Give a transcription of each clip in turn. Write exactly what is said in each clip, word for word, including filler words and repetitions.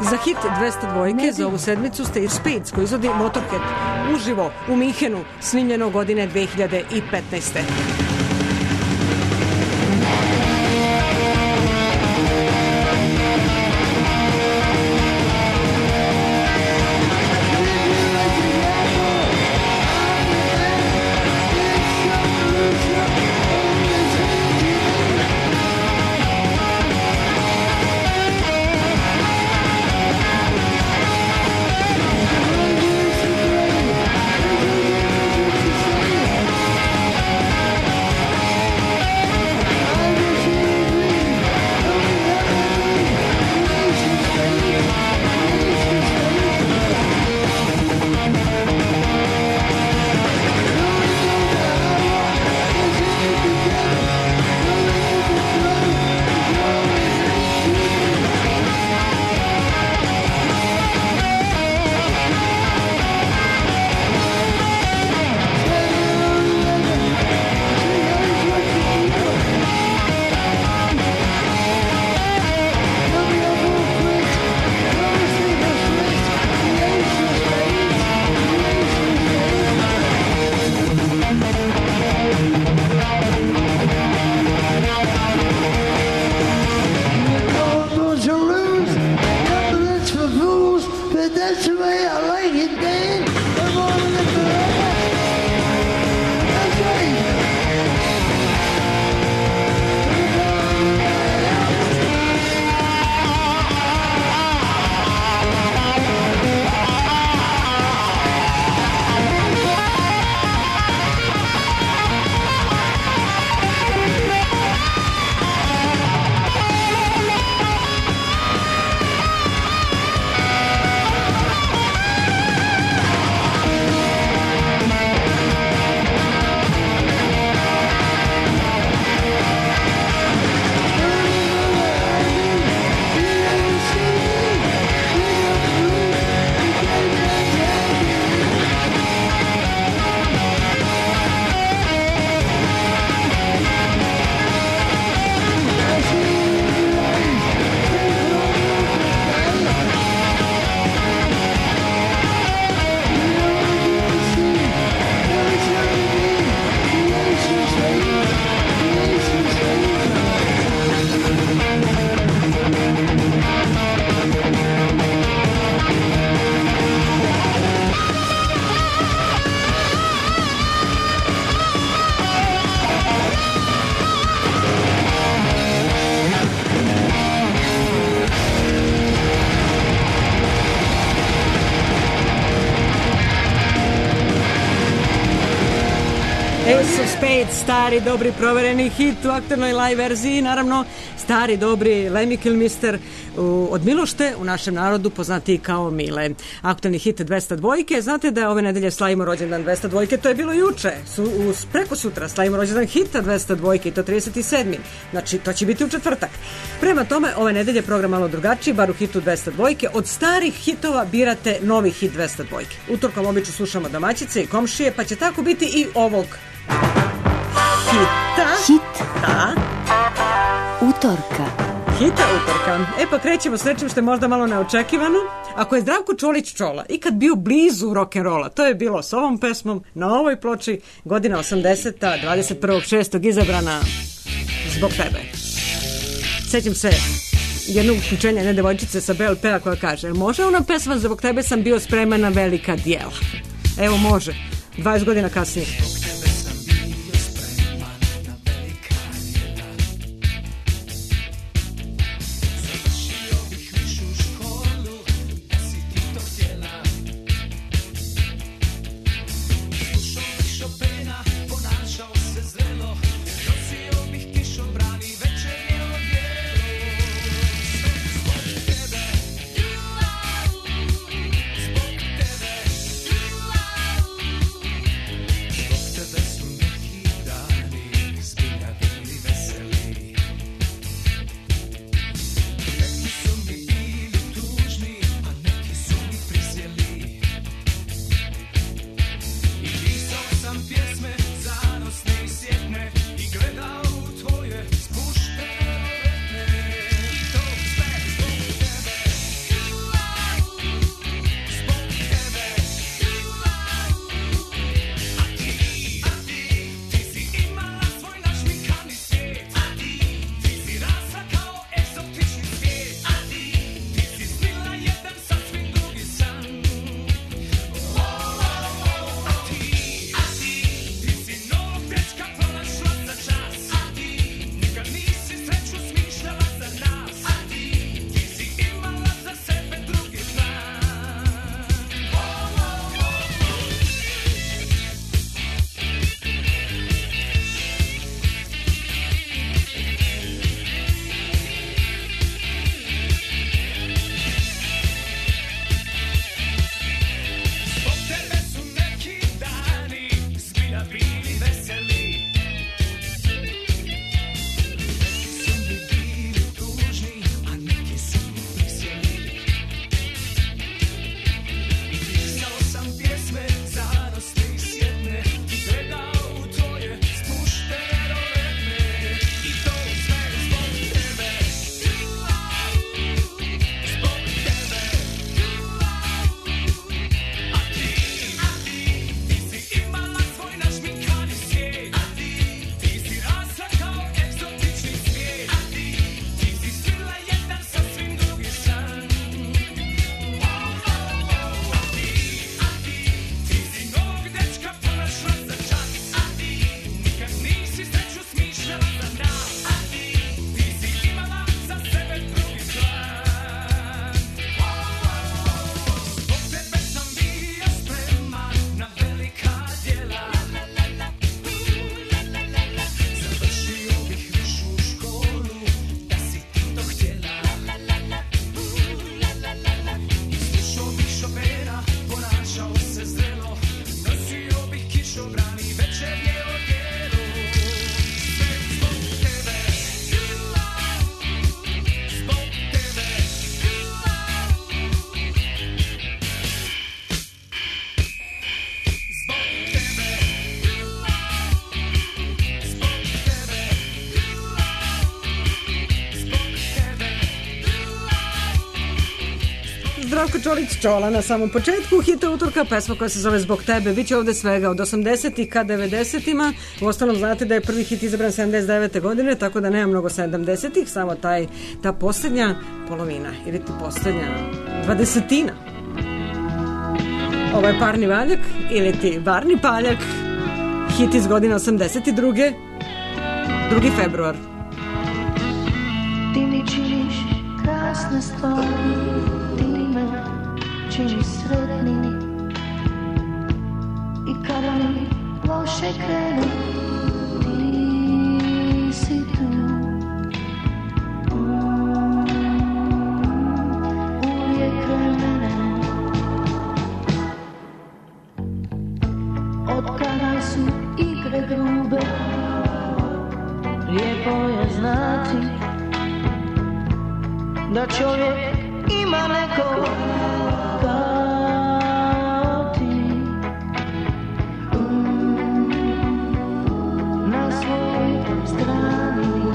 Za hit dvesta dvojke za ovu sedmicu Stage Spades koji izvodi Motorhead uživo u Minhenu, snimljeno godine dve hiljade petnaeste. Ace of Spades, stari, dobri, provereni hit u aktualnoj live verziji, naravno, stari, dobri Lemmy Kilmister od Milošte, u našem narodu poznatiji kao Mile. Aktualni hit dvesta dvojke, znate da ove nedelje slavimo rođendan dvesta dvojke, to je bilo juče, su, uz, preko sutra slavimo rođendan hita dvesta dvojke i to trideset sedmi. Znači, to će biti u četvrtak. Prema tome, ove nedelje program malo drugačiji, bar u hitu dvesta dvojke. Od starih hitova birate novi hit dvesta dvojke. Utorkom obično slušamo domaćice i komšije, pa će tako biti i ovog hita. Hita. Utorka. Hita utorka. E pa krećemo s nečim što je možda malo neočekivano. Ako je Zdravko Čolić Čola ikad bio blizu rock'n'rolla, to je bilo s ovom pesmom na ovoj ploči, godina osamdeseta, dvadeset prvog šestog izabrana Zbog tebe. Sećam se jednog uključenja jedne devojčice sa B L P-a koja kaže: može ona pesma Zbog tebe sam bio spreman na velika djela. Evo može, dvadeset godina kasnije. Zbog Zdravko Čolić Čola na samom početku hita utorka, pesma koja se zove Zbog tebe. Biće ovde svega od osamdesetih ka devedesetima. U ostalom znate da je prvi hit izabran sedamdeset devete godine, tako da nema mnogo sedamdesetih, samo taj, ta poslednja polovina ili ti poslednja dvadesetina. Ovo je Parni valjak ili ti Varni paljak, hit iz godine osamdeset druge. drugi februar. Ti mi činiš krasne stvari, ti me činiš sretni, i kada mi loše krene, ti si tu. Uvijek kraj mene. Od kada su igre grube, lijepo je znati da čovjek ima neko kao ti, na svojoj strani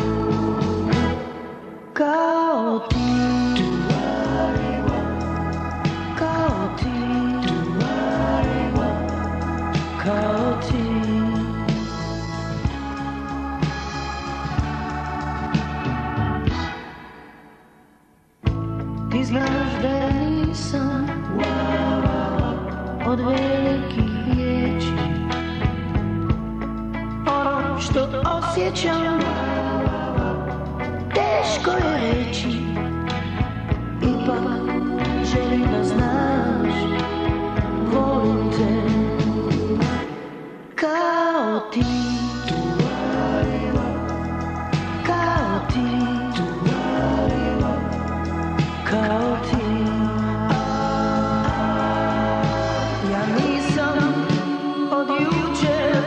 kao ti, kao ti, kao ti. Ti znaš da ja nisam od velikih riječi, ono što osjećam teško je reći, ipak želim da znaš, volim te kao ti, kao ti, kao ti. Ja nisam od jučer,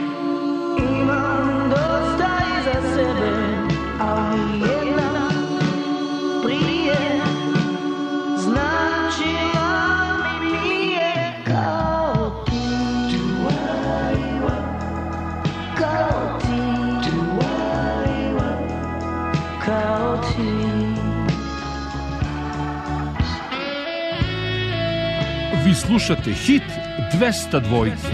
imam dosta iza sebe, ali jedna prije značila mi nije kao ti, kao ti, kao ti. Vi slušate hit dvesta dvojice.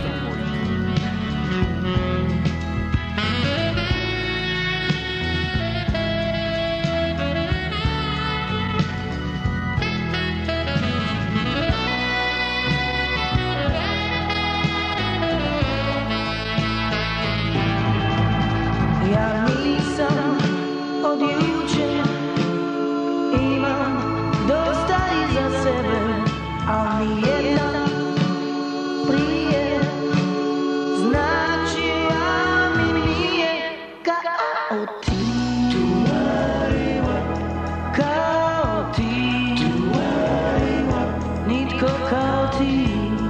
Ja nisam od jučer, imam dosta iza sebe, ali jedna prije značila mi nije kao ti, kao ti, nitko kao ti.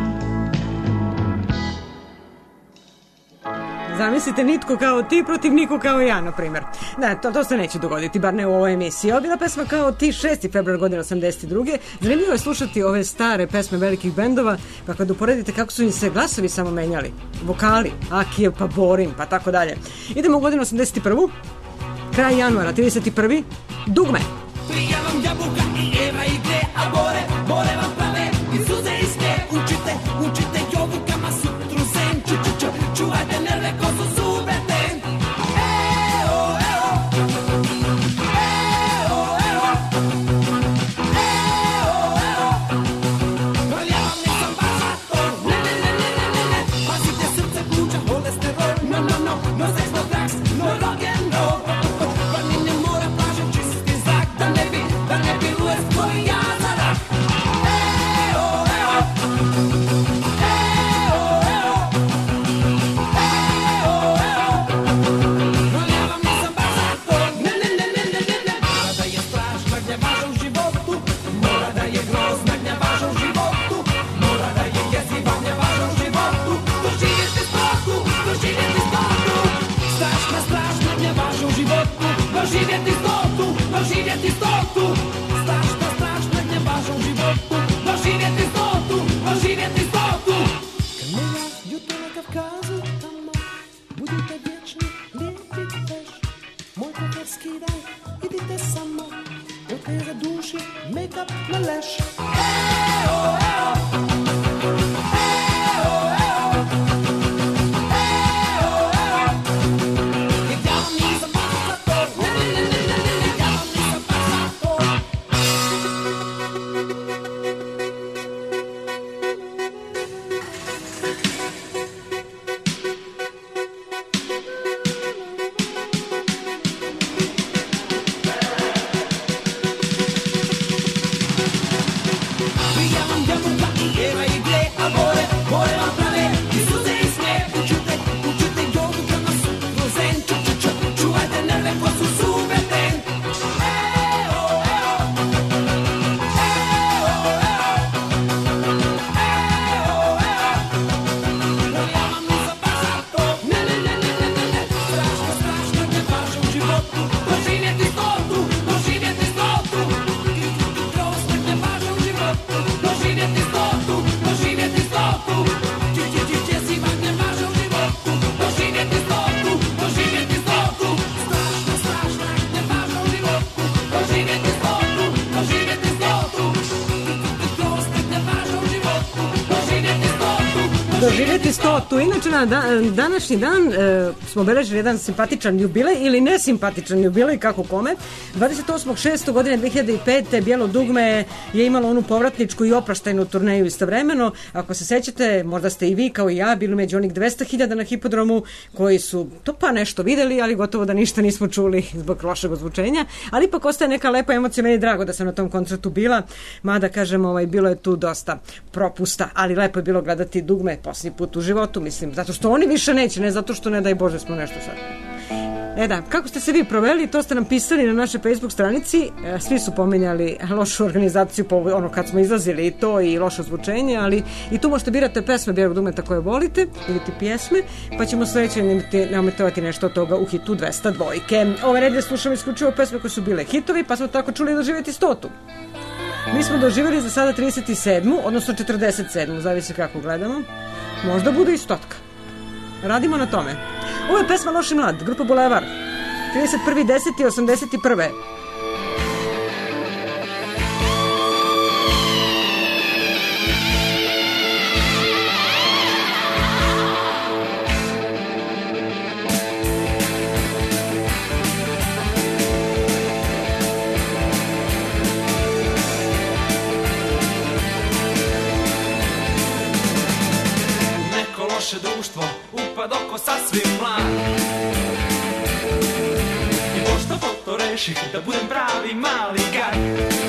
Zamislite, nitko kao ti protiv niko kao ja, na primjer. Ne, to, to se neće dogoditi, bar ne u ovoj emisiji. Ovo je bila pesma Kao ti, šesti februar godine osamdeset druge. Zanimljivo je slušati ove stare pesme velikih bendova, pa kad uporedite kako su im se glasovi samo menjali. Vokali, Akijev, pa Borin, pa tako dalje. Idemo u godinu osamdeset prvu. Kraj januara, trideset prvi. Dugme. Prija vam jabuka i Eva igre, a bore, bore vam prave i suze iske. Učite, učite jovukama sutru zen, ču, ču, ču, čuvajte nerve ko su zube ten. Eo, eo, eo, eo, eo, eo. No ja vam nisam baš za to, ne, ne, ne, ne, ne, ne, ne. Pazite srce, pluća, holesterol, no, no, no, no sex, no drugs, no rock'n'roll. Planine, mora, plaže, čisti zrak, da ne bi, da ne bi u es koji ja zarak. je za duši make-up na leš. Doživjeti stotu. Inače, na dan, današnji dan e, smo obeležili jedan simpatičan jubilej ili nesimpatičan jubilej, kako kome. dvadeset osmog šestog godine dve hiljade pete. Bijelo dugme je imalo onu povratničku i opraštajnu turneju istovremeno. Ako se sećate, možda ste i vi kao i ja bili među onih dvesta hiljada na hipodromu koji su to pa nešto videli, ali gotovo da ništa nismo čuli zbog lošeg ozvučenja. Ali ipak ostaje neka lepa emocija. Meni je drago da sam na tom koncertu bila, mada kažem, ovaj, bilo je tu dosta propusta, ali lepo je bilo gledati dugme posljednji put u životu, mislim, zato što oni više neće, ne zato što ne daj Bože smo nešto sad. E da, kako ste se vi proveli, to ste nam pisali na našoj Facebook stranici, e, svi su pominjali lošu organizaciju, po ono kad smo izlazili i to i loše zvučenje, ali i tu možete birati pesme Bijelog dugmeta koje volite, ili ti pjesme, pa ćemo sledeće nametovati nešto od toga u hitu dvesta dvojke. Ove nedelje slušamo isključivo pesme koje su bile hitovi, pa smo tako čuli doživjeti stotu. Mi smo doživjeli za sada trideset sedmu, odnosno četrdeset sedmu, zavisi kako gledamo. Možda bude i stotka. Radimo na tome. Ovo je pesma Loš i mlad, grupa Bulevar. trideset prvi deseti osamdeset prve. Društvo upad oko sasvim mlad i pošto to reših da budem pravi mali gad,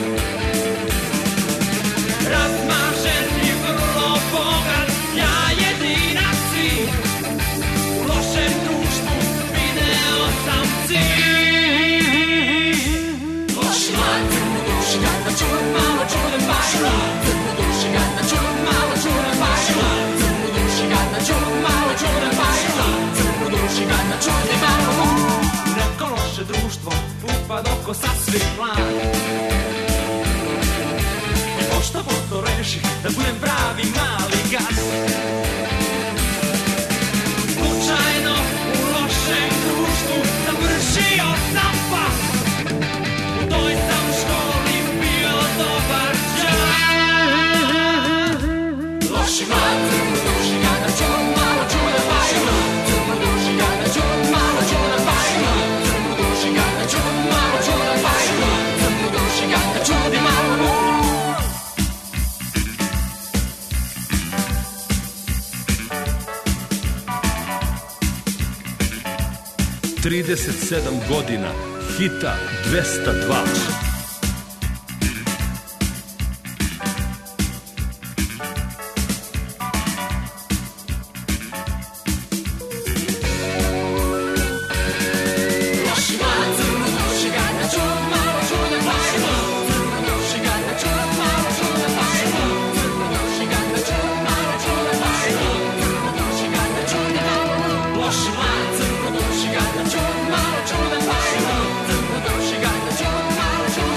razmažen i vrlo bogat, ja jedina si u lošem društvu video sam cilj. Loš mlad, crnu duši kada čujem malo čudem baš mlad, crnu duši kada čujem malo čudem baš mlad, kada čujem malo čudem baš mlad, crnu duši kada čujem malo. Neko loše društvo upad oko sasvim mlad i pošto to reših da budem pravi mali gad, slučajno u lošem društvu završio sam pas, u toj sam školi bio dobar đak. Loši mlad, crnu duši kada čujem malo čudem baš mlad, crnu duši kada čujem malo čudem baš mlad, crnu duši kada čujem malo čudem baš mlad, crnu duši kada čujem malo. trideset sedam godina hita dvesta dva. Malo čudem baš mlad, crnu duši kada čujem malo čudem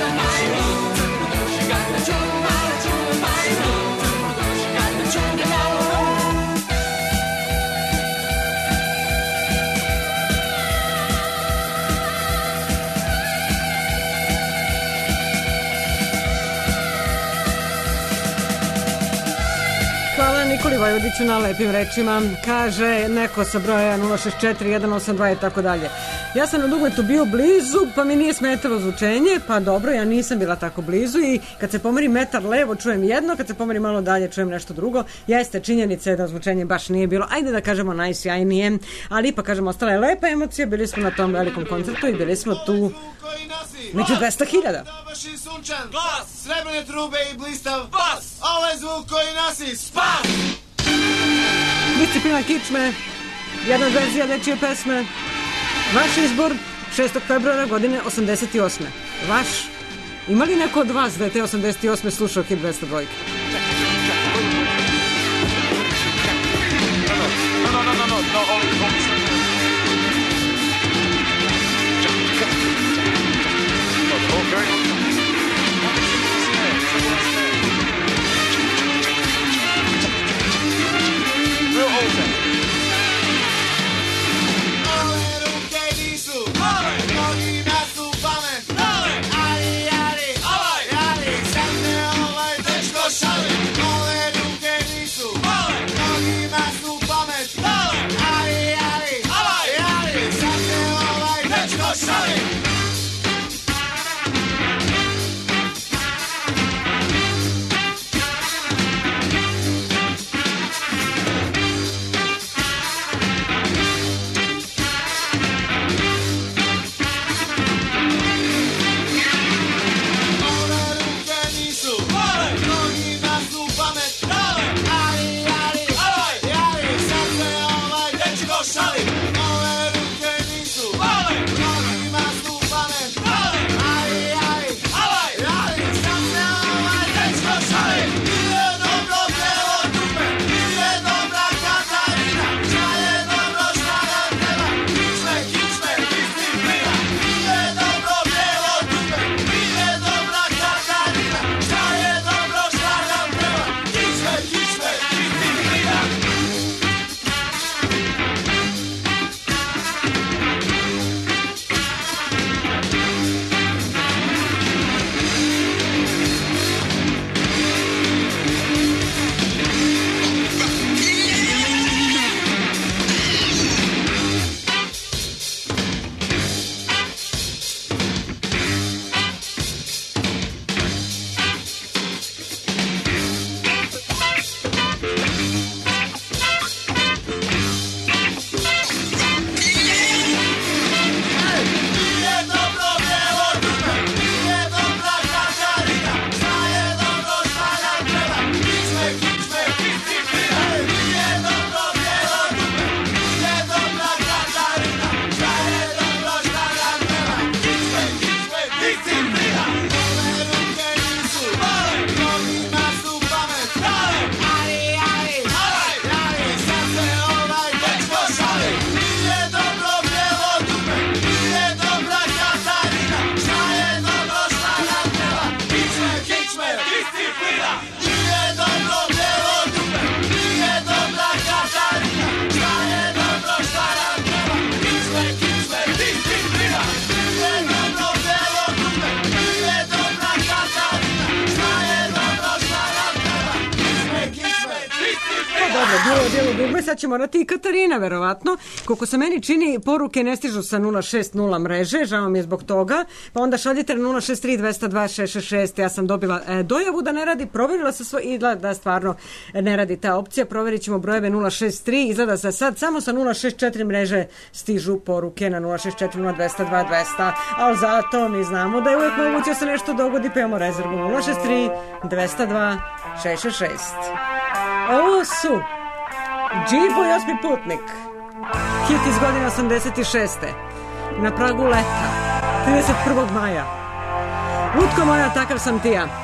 Nikoli Vojvodiću na lepim rečima. Kaže neko sa broja nula šest četiri jedan osam dva i tako dalje. Ja sam na dugmetu bio blizu, pa mi nije smetalo zvučenje, pa dobro, ja nisam bila tako blizu i kad se pomeri metar levo čujem jedno, kad se pomeri malo dalje čujem nešto drugo. Jeste, činjenica je da zvučenje baš nije bilo, ajde da kažemo najsjajnije, ali ipak kažemo, ostala je lepa emocija, bili smo na tom velikom koncertu i bili smo tu među dvesta hiljada. Glas, srebrne trube i blistav bas, ovaj zvuk koji nosi spas. Disciplina kičme, jedna od verzija dečije pesme. Vaš izbor šestog februara godine osamdeset osme. Vaš. Ima li neko od vas da je te osamdeset osme slušao Hit dvesta dva? No, no, no, no, no, no, only, only sad će morati i Katarina, verovatno. Koliko se meni čini, poruke ne stižu sa nula šest nula mreže, žao mi je zbog toga, pa onda šaljite na nula šest tri dva zero dva šest šest šest. Ja sam dobila e, dojavu da ne radi, provjerila se svoj, izgleda da stvarno ne radi ta opcija, provjerit ćemo brojeve nula šest tri, izgleda se sad samo sa nula šest četiri mreže stižu poruke na nula šest četiri nula dva zero dva dva zero, ali zato mi znamo da je uvijek moguće da se nešto dogodi, pa imamo rezervu nula šest tri dva zero dva šest šest šest. Ovo su Džibo i Osmi putnik, hit iz godine osamdeset šeste. Na pragu leta, trideset prvog maja. Lutko moja, takav sam ti ja.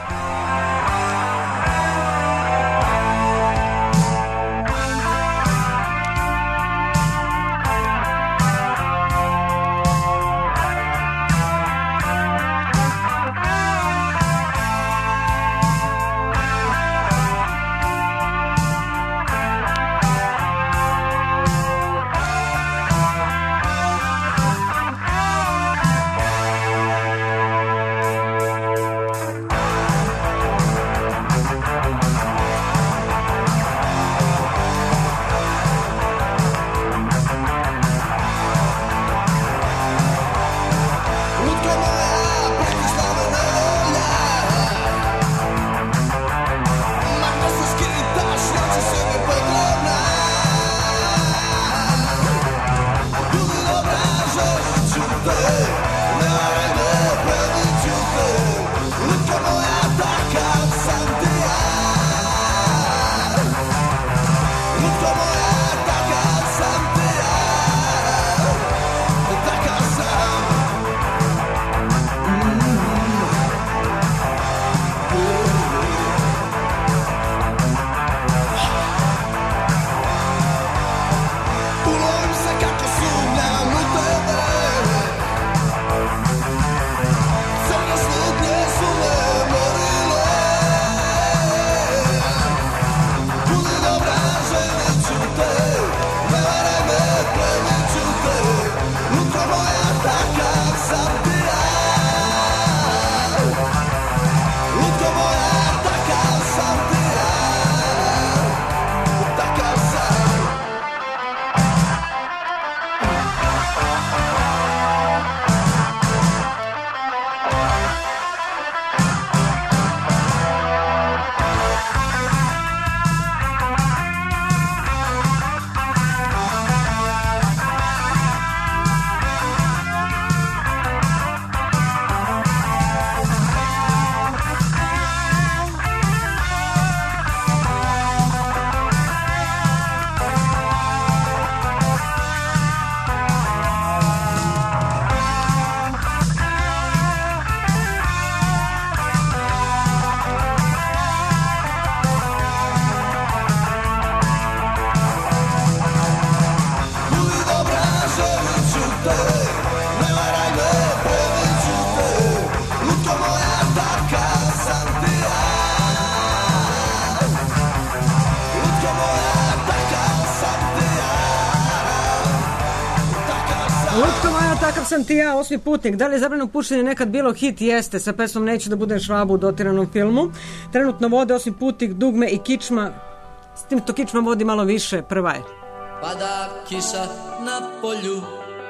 Takav sam ti ja, Osmi putnik. Da li je zabranjeno pušenje nekad bilo hit? Jeste, sa pesmom Neću da budem švaba u dotiranom filmu. Trenutno vode Osmi putnik, Dugme i Kičma. S tim to Kičma vodi malo više, prva je. Pada kiša na polju,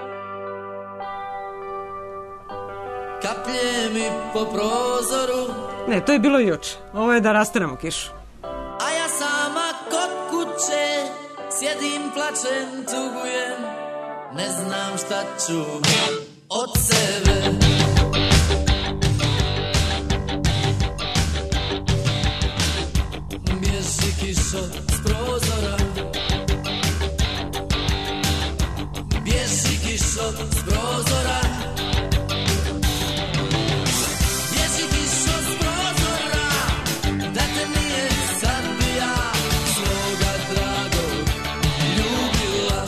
kaplje mi po prozoru. Ne, to je bilo juče. Ovo je da rasteramo kišu. A ja sama kod kuće sjedim, plačem, tugujem, ne znam šta ću od sebe. Bježi kišo s prozora, bježi kišo s prozora, bježi kišo s prozora, da te nije sad bi ja svoga dragog ljubila.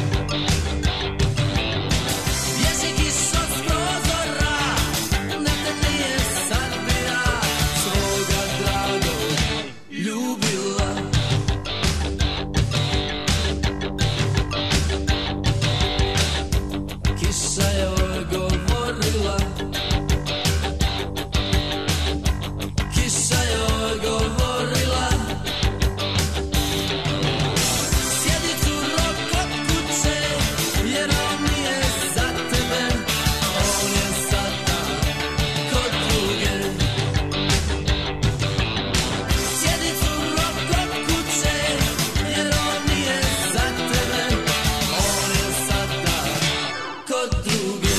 Bježi kišo s prozora, da te nije sad bi ja svoga dragog ljubila. Kiša je odgovorila, kiša je odgovorila, sjedi curo kod kuće, jer on nije za tebe, on je sada kod druge. Sjedi curo kod kuće, jer on nije za tebe, on je sada kod druge.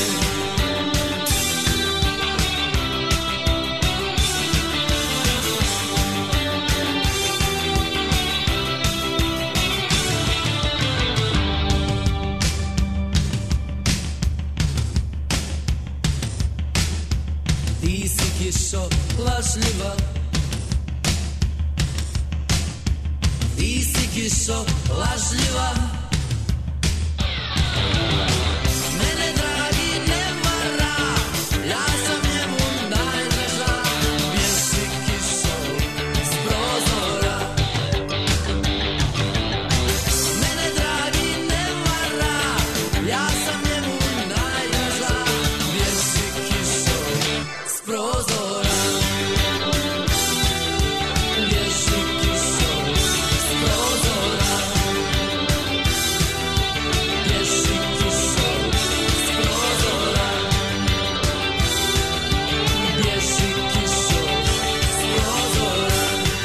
Ti si kišo lažljiva, ti si kišo lažljiva, mene dragi ne vara, ja sam njemu najdraža. Bježi kišo s prozora, mene dragi ne vara, ja sam njemu najdraža. Bježi kišo s prozora, bježi kišo s prozora, bježi kišo s prozora, bježi kišo s prozora,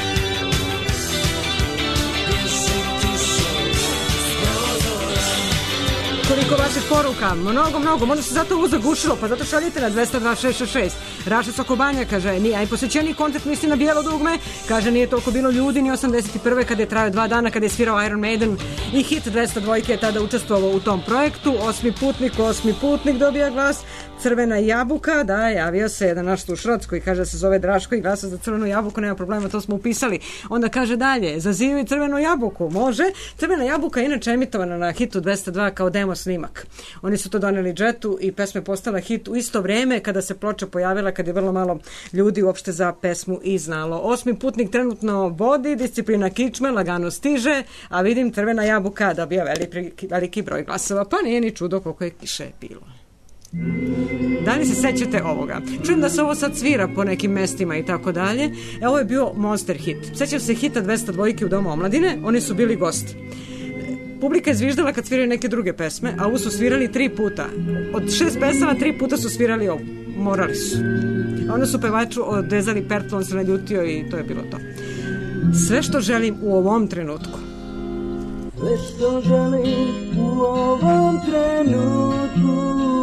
bježi kišo s prozora. Koliko vaših poruka? Mnogo, mnogo. Možda se zato ovo zagušilo, pa zato šaljite na dvesta dva šest šest šest. Raša Sokobanja kaže, nije, a i posjećeni koncert misli na Bijelo dugme, kaže, nije toliko bilo ljudi, ni osamdeset prve kada je trajao dva dana, kada je svirao Iron Maiden i hit dvesta dva je tada učestvovao u tom projektu. Osmi putnik, osmi putnik dobija glas. Crvena jabuka, da, javio se jedan naš slušalac koji kaže da se zove Draško i glasa za crvenu jabuku, nema problema, to smo upisali. Onda kaže dalje, zazivaju crvenu jabuku, može. Crvena jabuka je inače emitovana na hitu dvesta dva kao demo snimak. Oni su to doneli džetu i pesma je postala hit u isto vreme kada se ploča pojavila, kad je vrlo malo ljudi uopšte za pesmu i znalo. Osmi putnik trenutno vodi, disciplina Kičme lagano stiže, a vidim crvena jabuka dobija veliki, veliki broj glasova, pa nije ni čudo koliko je kiše bilo. Da li se sećate ovoga? Čujem da se ovo sad svira po nekim mestima i tako dalje. E, ovo je bio monster hit. Sećam se hita dvesta dva u Domu omladine, oni su bili gosti. Publika je zviždala kad sviraju neke druge pesme, a ovo su svirali tri puta. Od šest pesama tri puta su svirali ovo. Morali su. A onda su pevaču odrezali pertlu, on se naljutio i to je bilo to. Sve što želim u ovom trenutku. Sve što želim u ovom trenutku,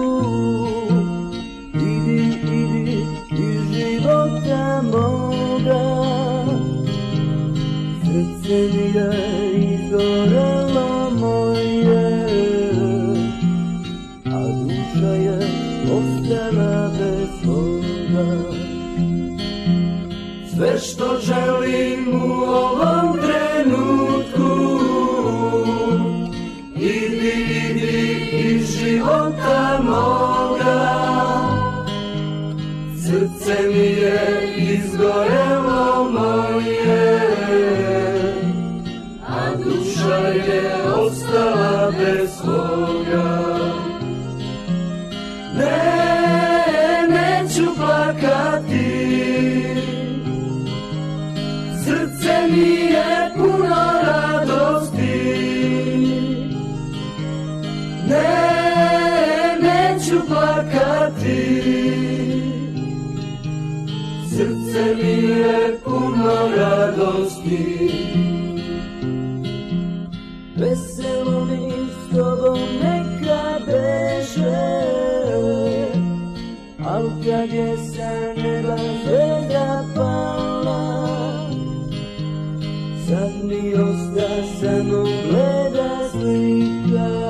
idi, idi iz života moga. Srce mi je izgorelo moje, a duša je ostala bez svoga. Sve što želim u ovom trenutku, idi, idi iz života moga. Srce mi je izgorelo moje, a duša je ostala bez svoga. srce mi je puno radosti. Veselo mi s tobom neka beše, al kad je sa neba zvezda pala, sad mi osta samo bleda slika,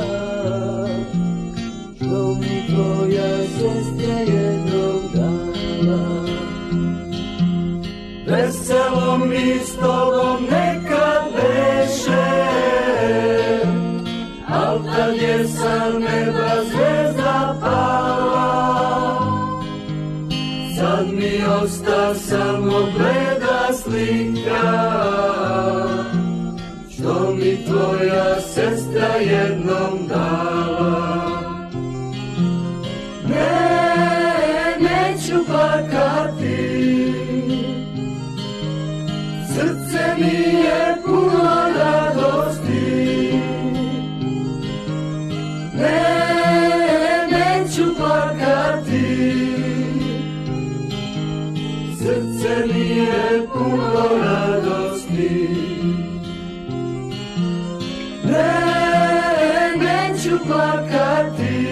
što mi tvoja sestra jednog dala. Veselo mi s tobom nekad beše, al kad je sa neba zvezda pala, sad mi osta samo bleda slika, što mi tvoja sestra jednom dala. Ne, neću plakati, srce mi je puno radosti. Ne, neću plakati, srce mi je puno radosti. Ne, neću plakati,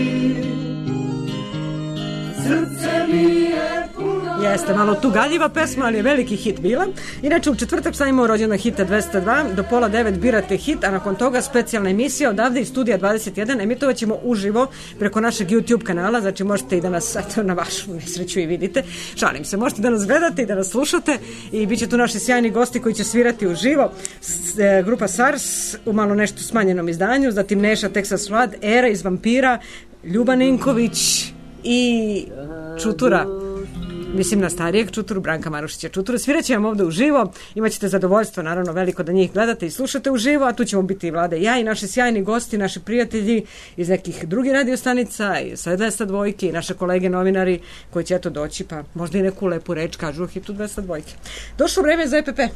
srce mi je puno... Jeste malo tugaljiva pesma, ali je veliki hit bila. Inače, u četvrtak slavimo rođendan hita dvesta dva, do pola devet birate hit, a nakon toga specijalna emisija odavde iz studija dvadeset jedan emitovat ćemo uživo preko našeg YouTube kanala, znači možete i da nas, eto, na vašu nesreću i vidite. Šalim se, možete da nas gledate i da nas slušate i bit će tu naši sjajni gosti koji će svirati uživo. S, e, grupa SARS u malo nešto smanjenom izdanju, zatim Neša Texas Vlad, Era iz Vampira, Ljuba Ninković i Čutura. Mislim na starijeg Čuturu, Branka Marušića Čuturu. Svirat će vam ovde uživo, imaćete zadovoljstvo naravno veliko da njih gledate i slušate uživo, a tu ćemo biti i Vlada i ja i naši sjajni gosti, naši prijatelji iz nekih drugih radiostanica i sa dvesta dvojke i naše kolege novinari koji će eto doći, pa možda i neku lepu reč kažu o hitu dvesta dvojke. Došlo vreme za E P P.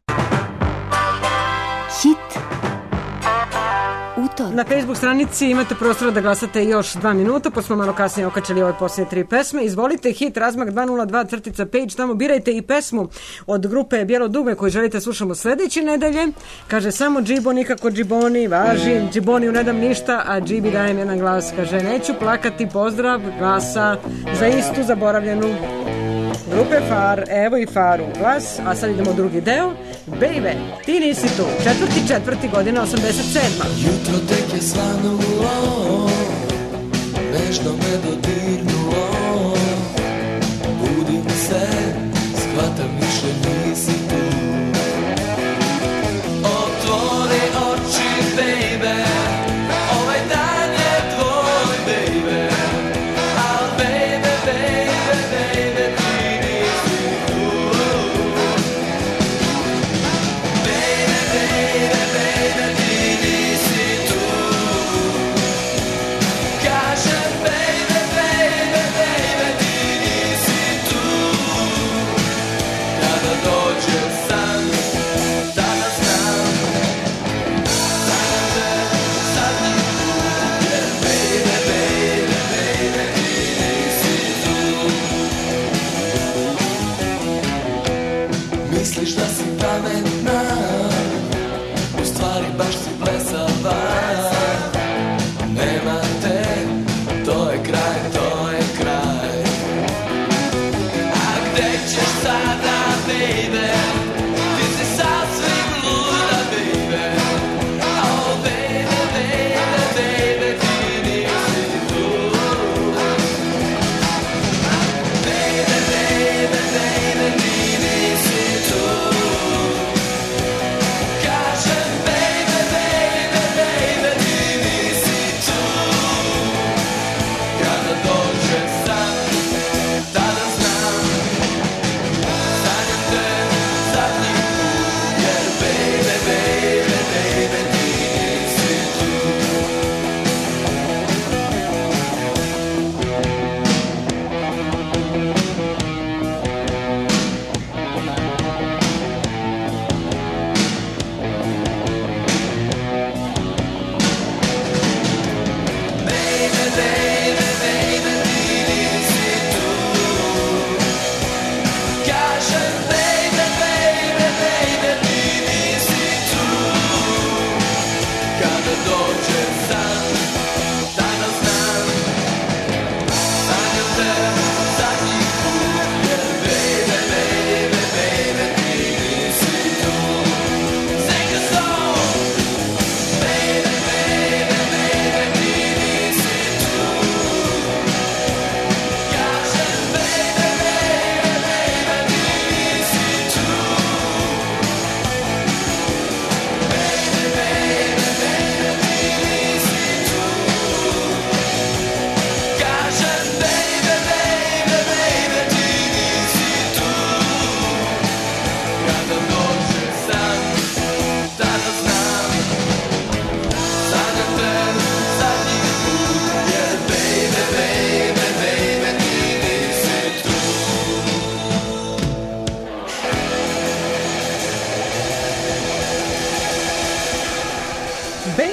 Hit utorka. Na Facebook stranici imate prostora da glasate još dva minuta, pa smo malo kasnije okačali ove posljednje tri pesme. Izvolite hit razmak dva nula dva crtica page, tamo birajte i pesmu od grupe Bijelo dugme koju želite slušamo sledeće nedelje. Kaže samo Džibo, nikako Džiboni, važi, Džiboniju ne dam ništa, a Džibi dajem jedan glas. Kaže neću plakati, pozdrav, glasa za istu zaboravljenu grupe Far, evo i Faru glas, a sad idemo u drugi deo. Baby, ti nisi tu, četvrti četvrti godina osamdeset sedma. Jutro tek je svanulo, nežno me dodirnulo, budim se, shvatam više nisi tu. Otvori oči, baby, ovaj dan je tvoj, baby, al baby, baby, baby, ti nisi tu. Baby, baby, baby, ti nisi tu. Kažem, baby, baby, baby, ti nisi tu. Kada dođe san, tada znam, sada te, sad ne tu, jer baby, baby, baby, ti nisi tu. Misliš da si pametna, u stvari baš si blesava. Nema te, to je kraj, to je kraj. A gde ćeš sada, baby? Ti si sasvim luda, baby. Oh, baby, baby, baby, ti nisi tu. Baby, baby, baby, ti nisi tu. Kažem, baby, baby, baby, ti nisi tu. Kada dođe san, tada znam, sanjam te,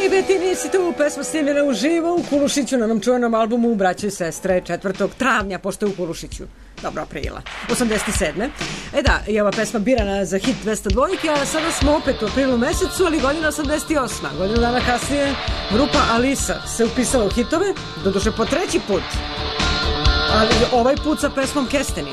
Bebe, ti nisi tu, pesma snimljena uživo u Kulušiću na onom čuvenom albumu Braće i sestre četvrtog travnja, pošto je u Kulušiću. Dobro, aprila, osamdeset sedme. E da, i ova pesma birana za hit dvesta dva, a sada smo opet u aprilu mesecu, ali godina osamdeset osma. Godinu dana kasnije grupa Alisa se upisala u hitove, doduše po treći put, ali ovaj put sa pesmom Kesteni.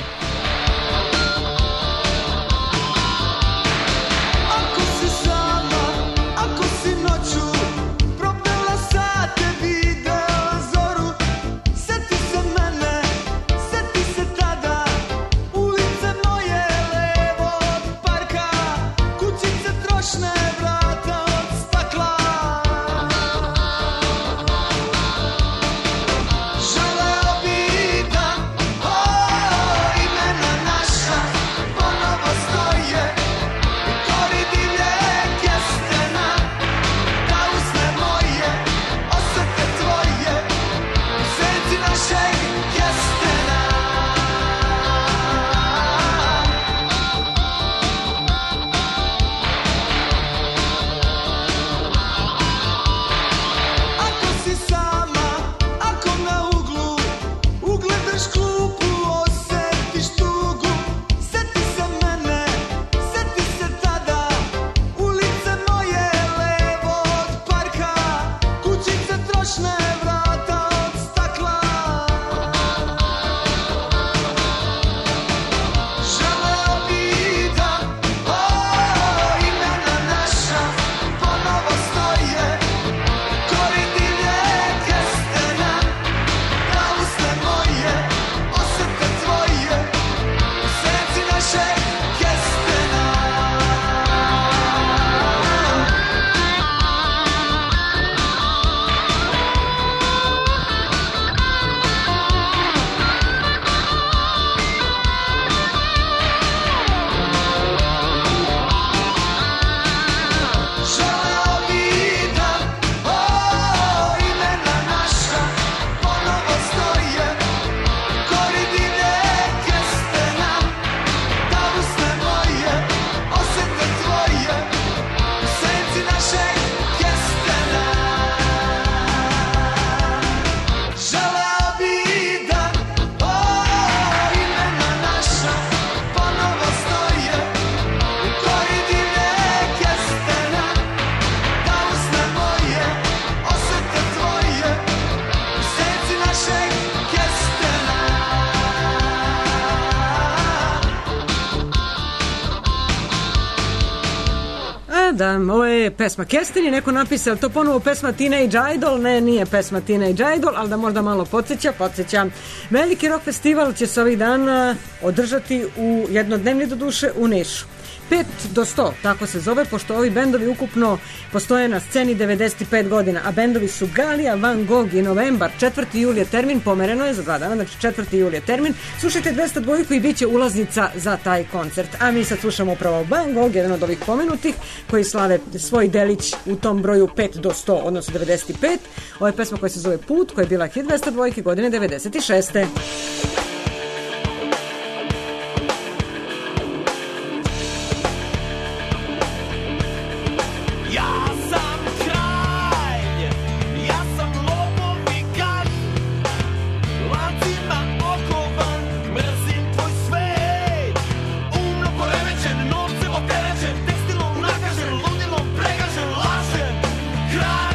Da, ovo je pesma Kesteni, neko napisao, to ponovo pesma Teenage Idol, ne, nije pesma Teenage Idol, ali da možda malo podsjeća, podsjeća. Veliki rock festival će se ovih dana održati u jednodnevni doduše u Nišu. pet do sto, tako se zove, pošto ovi bendovi ukupno postoje na sceni devedeset pet godina, a bendovi su Galija, Van Gogh i Novembar. četvrti jul je termin, pomereno je za dva dana, znači četvrti jul je termin. Slušajte dvesta dva i bit će ulaznica za taj koncert. A mi sad slušamo upravo Van Gogh, jedan od ovih pomenutih, koji slave svoj delić u tom broju pet do sto, odnosno devedeset pet. Ovo je pesma koja se zove Put, koja je bila hit dvesta dva godine devedeset šeste.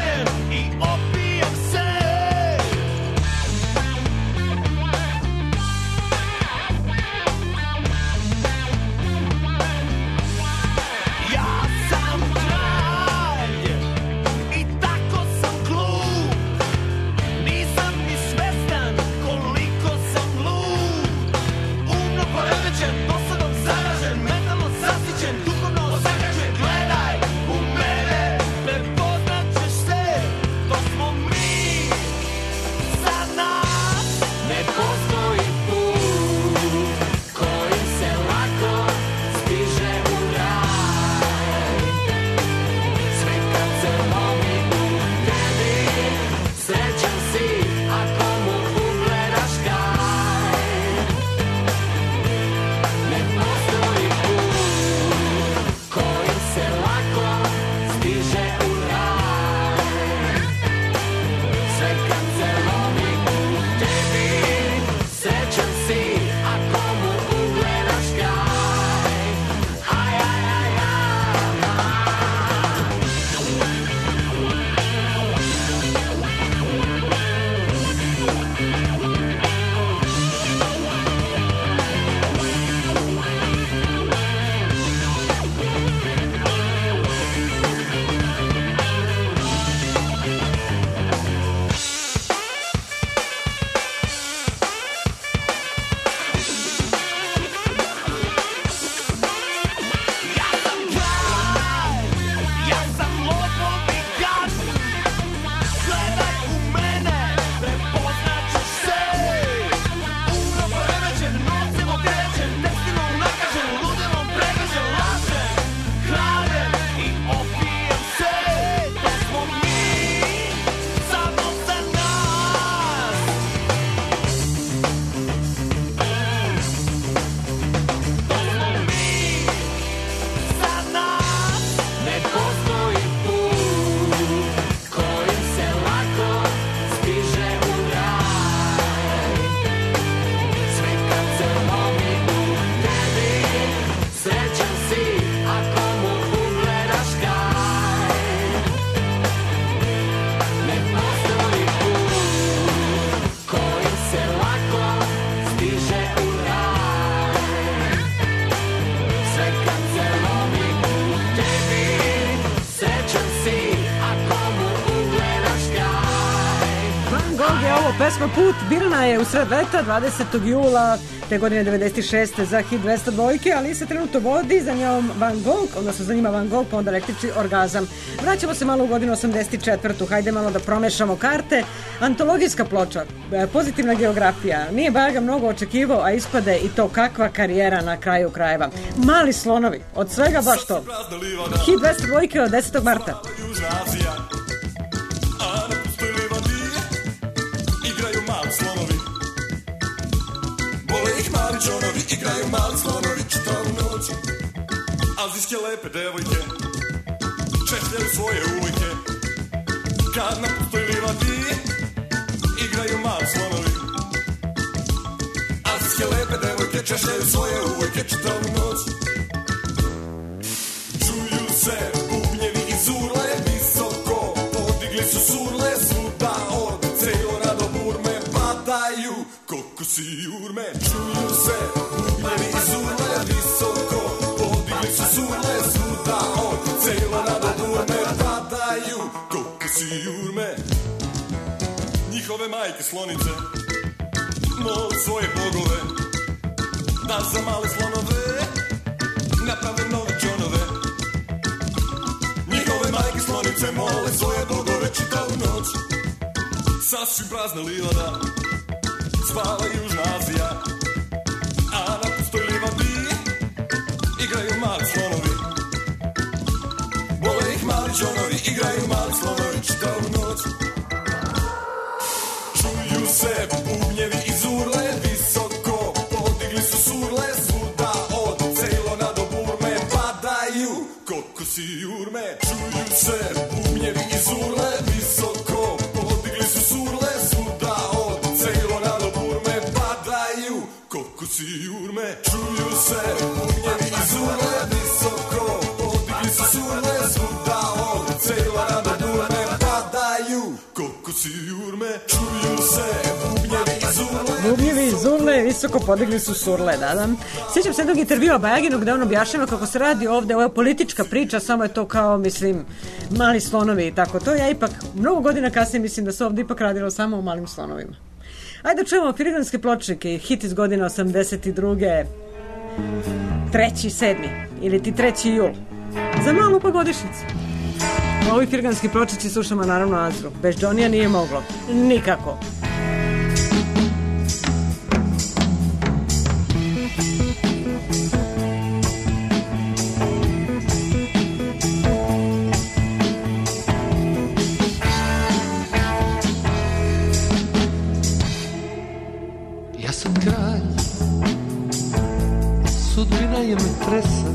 I opijam se. pesma Put birana je u sred leta dvadesetog jula te godine devedeset šeste za hit dvesta dva, ali se trenutno vodi za njom Van Gogh, odnosno za njima Van Gogh, pa onda Električni orgazam. Vraćamo se malo u godinu osamdeset četvrtu. Hajde malo da promešamo karte. Antologijska ploča, pozitivna geografija. Nije Baga mnogo očekivao, a ispade i to kakva karijera na kraju krajeva. Mali slonovi, od svega baš to. Hit dvesta dva od desetog marta. Mali džonovi, igraju mali slonovi čitavu noć. Azijske lepe devojke češljaju svoje uvojke. Kad na pustoj livadi igraju mali slonovi. Azijske lepe devojke češljaju svoje uvojke čitavu noć. Čuju se bubnjevi iz urle, visoko podigli su surle, svuda od Ceylona do Burme padaju kokosi i urme. Čuju se bubnjevi iz urle, visoko podigli su surle, svuda od Ceylona do Burme padaju kokosi i urme. Njihove majke slonice mole svoje bogove da za male slonove naprave nove džonove. Njihove majke slonice mole svoje bogove čitavu noć. Sasvim prazna livada spava Južna Azija, a na pustoj livadi igraju mali slonovi. Vole ih mali džonovi, igraju mali slonovi čitavu noć. Čuju se bubnjevi iz urle, visoko podigli su surle, svuda od Ceylona do Burme padaju kokosi i urme. Čuju se bubnjevi iz urle, visoko podigli su surle, svuda od Ceylona do Burme padaju kokosi i urme. Čuju se bubnjevi iz urle, visoko podigli su surle, svuda od Ceylona do Burme padaju kokosi i urme. Čuju se bubnjevi iz urle. Bubnjevi iz urle, visoko podigli su surle, da, da. Sjećam se jednog intervjua Bajaginu gde on objašnjava kako se radi ovde, ovo je politička priča, samo je to kao, mislim, mali slonovi i tako to. Ja ipak, mnogo godina kasnije mislim da se ovde ipak radilo samo o malim slonovima. Ajde da čujemo Filiganske pločnike, hit iz godine osamdeset druge treći sedmi ili ti treći jul. Za malu pa godišnicu. Ovi Filiganski pločići slušamo naravno Azru. Bez Johnny-a nije moglo. Nikako. Ja sam kralj, sudbina je me tresa,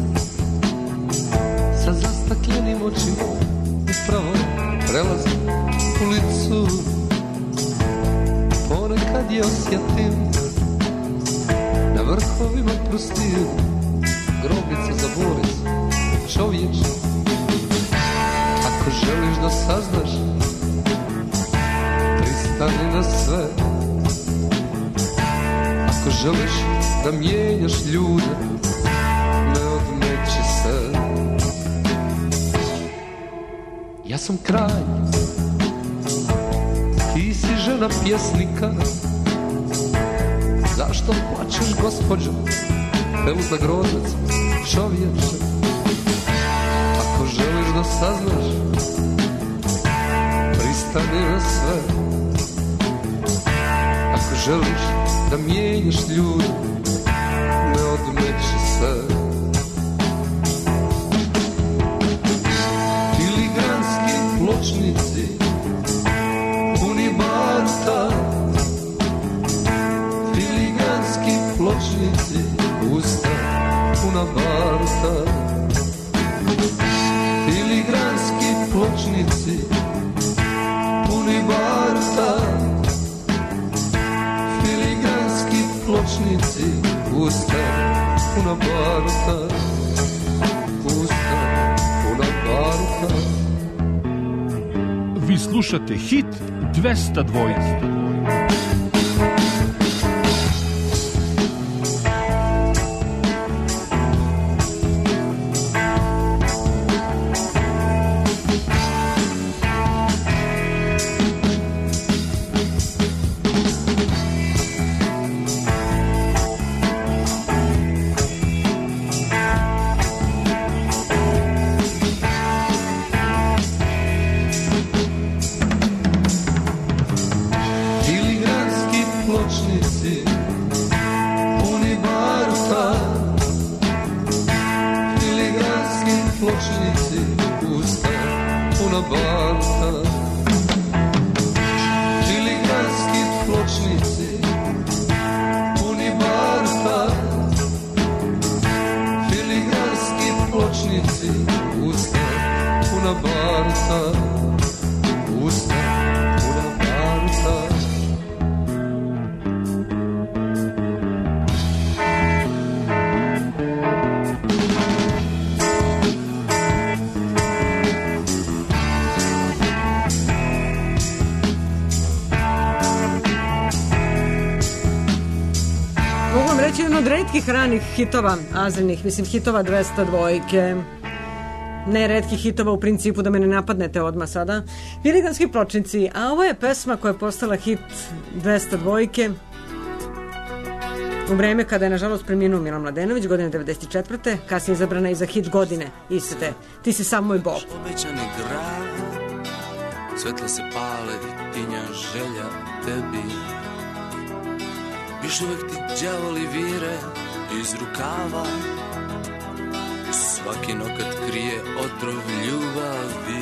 sa zastaklenim očima upravo prelazim ulicu. Ponekad je osjetim na vrhovima prstiju, grobnica za Boris, čovječe. Ako želiš da saznaš, pristani na sve. Ako želiš da mijenjaš ljude, ne odmeći se. Ja sam kralj, ti si žena pjesnika. Zašto plačeš, gospođo, Pelta Grozac, čovječe? Ako želiš da saznaš, pristani na sve. Ako želiš da mijenjaš ljude, ne odmeći se. Filigranski pločnici puni baruta, filigranski pločnici, usta puna baruta. Filigranski pločnici puni baruta, filigranski pločnici, usta puna baruta, usta puna baruta. Vi slušate hit dvesta dva. pločnici usta puna barka. Filigranski pločnici puni barka. Filigranski pločnici usta puna barka. Usta puna barka. Jedan od retkih ranih hitova azilnih, mislim hitova dvesta dvojke, ne retkih hitova u principu, da me ne napadnete odmah sada, Filigranski pločnici, a ovo je pesma koja je postala hit dvesta dvojke u vreme kada je nažalost preminuo Milan Mladenović godine devedeset četvrte kasnije izabrana i za hit godine iste, Ti si sam moj Bog. Obećani grad, svetla se pale i tinja želja tebi. Još uvek ti đavoli vire iz rukava, svaki nokat krije otrov ljubavi.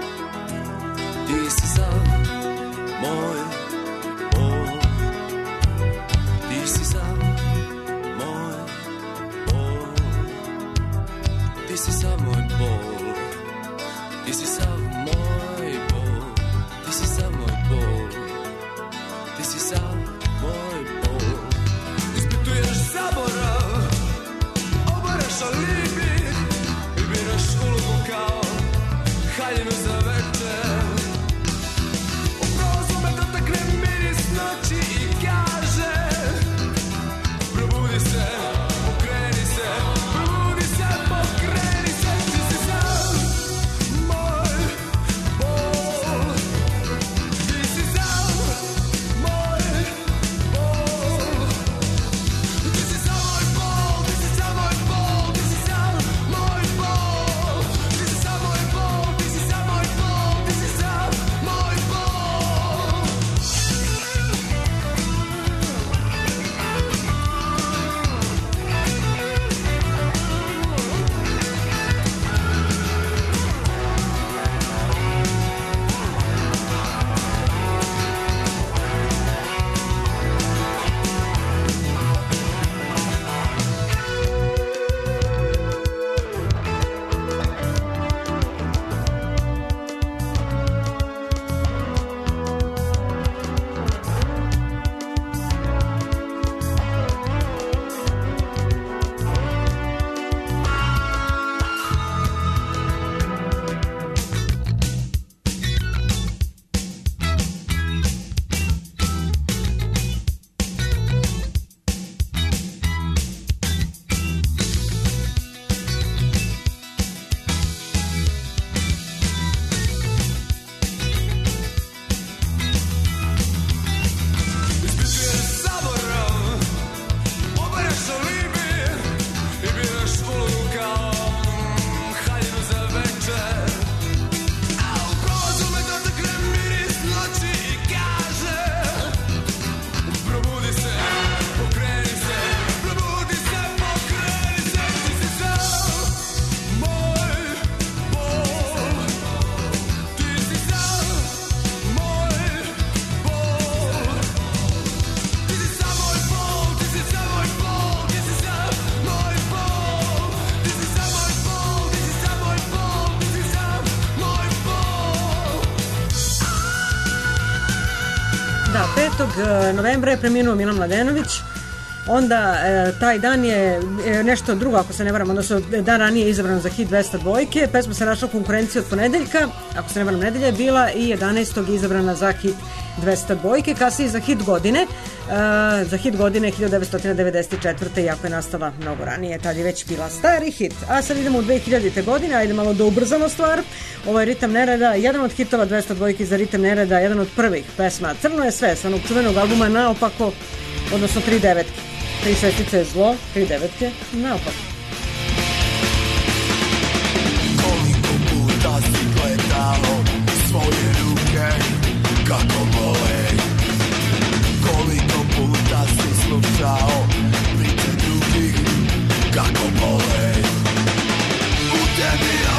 Ti si sam moj Bog, ti si sam moj Bog, ti si sam moj Bog, ti si sam moj Bog, ti si sam moj Bog, ti si sam moj Bog. Ispituješ zaborav, obaraš alibi i biraš ulogu kao haljinu za večer. U prolazu me dotakne miris noći i kaže: probudi se, pokreni se, probudi se, pokreni se. Ti si sam moj Bog, ti si sam moj Bog, ti si sam moj Bog, ti si sam moj Bog, ti si sam moj Bog, ti si sam moj Bog, ti si sam moj Bog, ti si sam moj Bog. Ispituješ zaborav, obaraš alibi i biraš ulogu kao haljinu za večer. A u prolazu me dotakne miris noći i kaže: probudi se, pokreni se, probudi se, pokreni se. Ti si sam moj Bog, ti si sam moj Bog, ti si sam moj Bog, ti si sam moj Bog, ti si sam moj Bog, ti si sam moj Bog, ti si sam moj Bog, ti si sam moj Bog. Da, petog novembra je preminuo Milan Mladenović. Onda e, taj dan je e, nešto drugo, ako se ne varam, odnosno dan ranije izabrano za hit dvesta dvojke. Pesma se našla u konkurenciji od ponedeljka, ako se ne varam, nedelja je bila i jedanaestog izabrana za hit dvesta dvojke, kasnije za hit godine. E, za hit godine hiljadu devetsto devedeset četvrte, iako je nastala mnogo ranije, tad je već bila stari hit. A sad idemo u dve hiljadite godine, ajde malo da ubrzamo stvar. Ovo je Ritam nereda, jedan od hitova dvesta dvojke za Ritam nereda, jedan od prvih pesma. Crno je sve, sa onog čuvenog albuma Naopako, odnosno tri devetke. Tri šestice je zlo, tri devetke, naopako. Koliko puta si gledao svoje ruke kako bole, koliko puta si slušao priče drugih kako bole. U tebi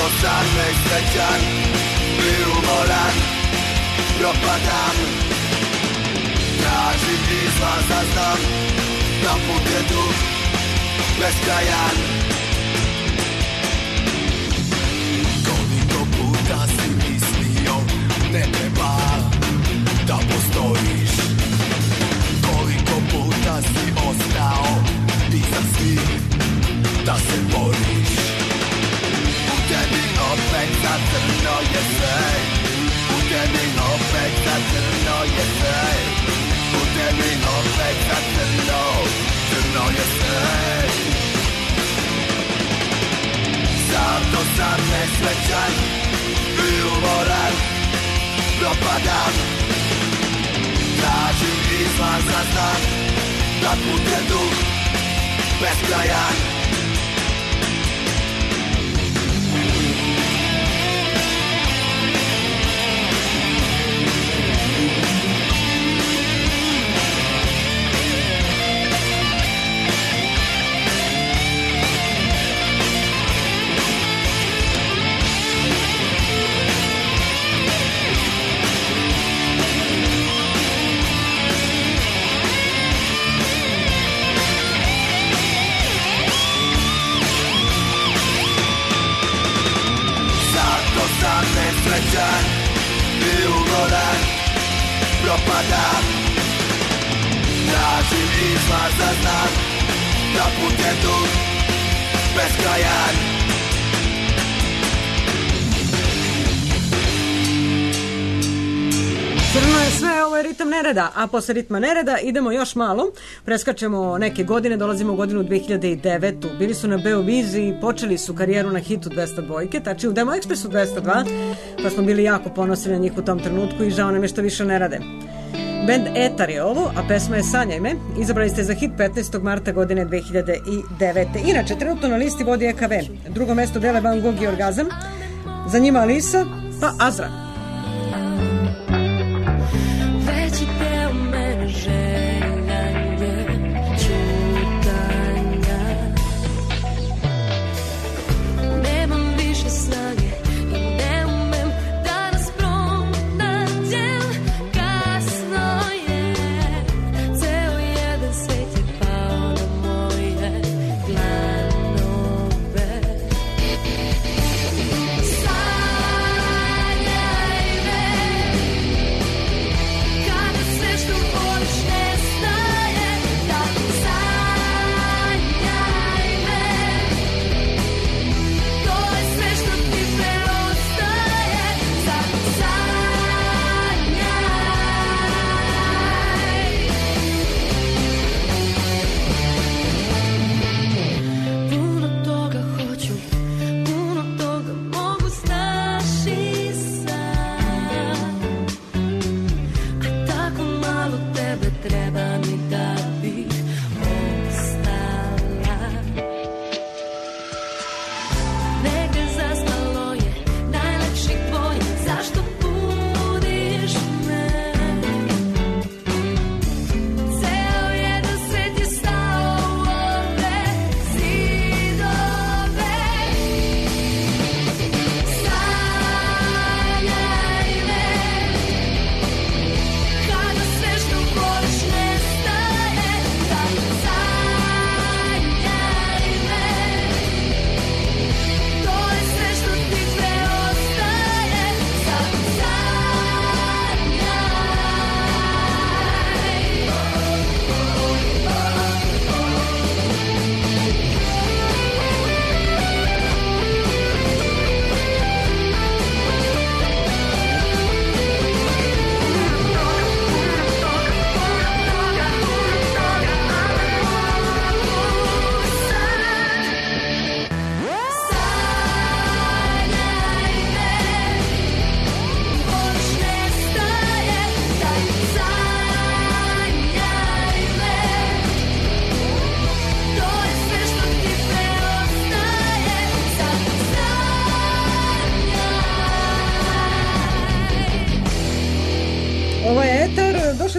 sam nesrećan i umoran, propadam. Tražim izlaza, znam da put je dug, beskrajan. Koliko puta si mislio ne treba da postojiš, koliko puta si ostao iza svih da se boriš. U tebi opet zacrno je sve, u tebi opet zacrno je sve, u tebi opet zacrno, crno je sve. Zato sam nesrećan i umoran, propadam. Tražim izlaza, znam da put je dug, beskrajan. Nesrećan i umoran, propadam. Tražim izlaza, znam da put je dug, beskrajan. Crno je sve, ovo je ritam nereda, a posle ritma nereda idemo još malo, preskačemo neke godine, dolazimo u godinu dve hiljade devetu. Bili su na Beoviziji, počeli su karijeru na hitu dvesta dva, tači u Demo Expressu dvesta dva, pa smo bili jako ponosni na njih u tom trenutku i žao nam je što više ne rade. Band Etar je ovo, a pesma je Sanjaj me, izabrali ste za hit petnaestog marta godine dve hiljade devete. Inače, trenutno na listi vodi E K V, drugo mesto dele Van Gogh i Orgazam, za njima Alisa, pa Azra. Sanjaj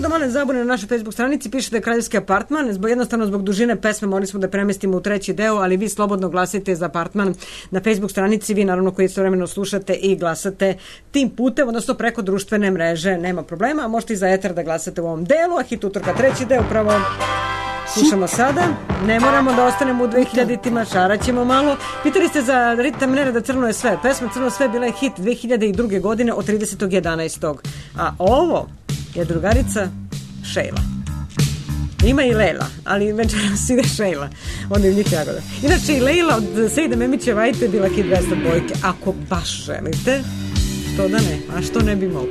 do male zabune na našoj Facebook stranici piše da je Kraljevski apartman, zbog, jednostavno zbog dužine pesme morali smo da premestimo u treći deo, ali vi slobodno glasite za apartman na Facebook stranici, vi naravno koji istovremeno slušate i glasate tim putem, odnosno preko društvene mreže, nema problema, a možete i za eter da glasate u ovom delu, a hit utorka treći deo upravo slušamo sada. Ne moramo da ostanemo u dvehiljaditima, šaraćemo malo. Pitali ste za ritam Nereda Crno je sve. Pesma Crno je sve bila je hit dve hiljade druge. godine od tridesetog jedanaestog A ovo je drugarica Šejla. Ima i Lela, ali večeras ide Šejla. Onda im njih jako da. Inače i Lejla od Sejde Memiće Vajte je bila hit dvesta dvojke. Ako baš želite, što da ne, a što ne bi mogli.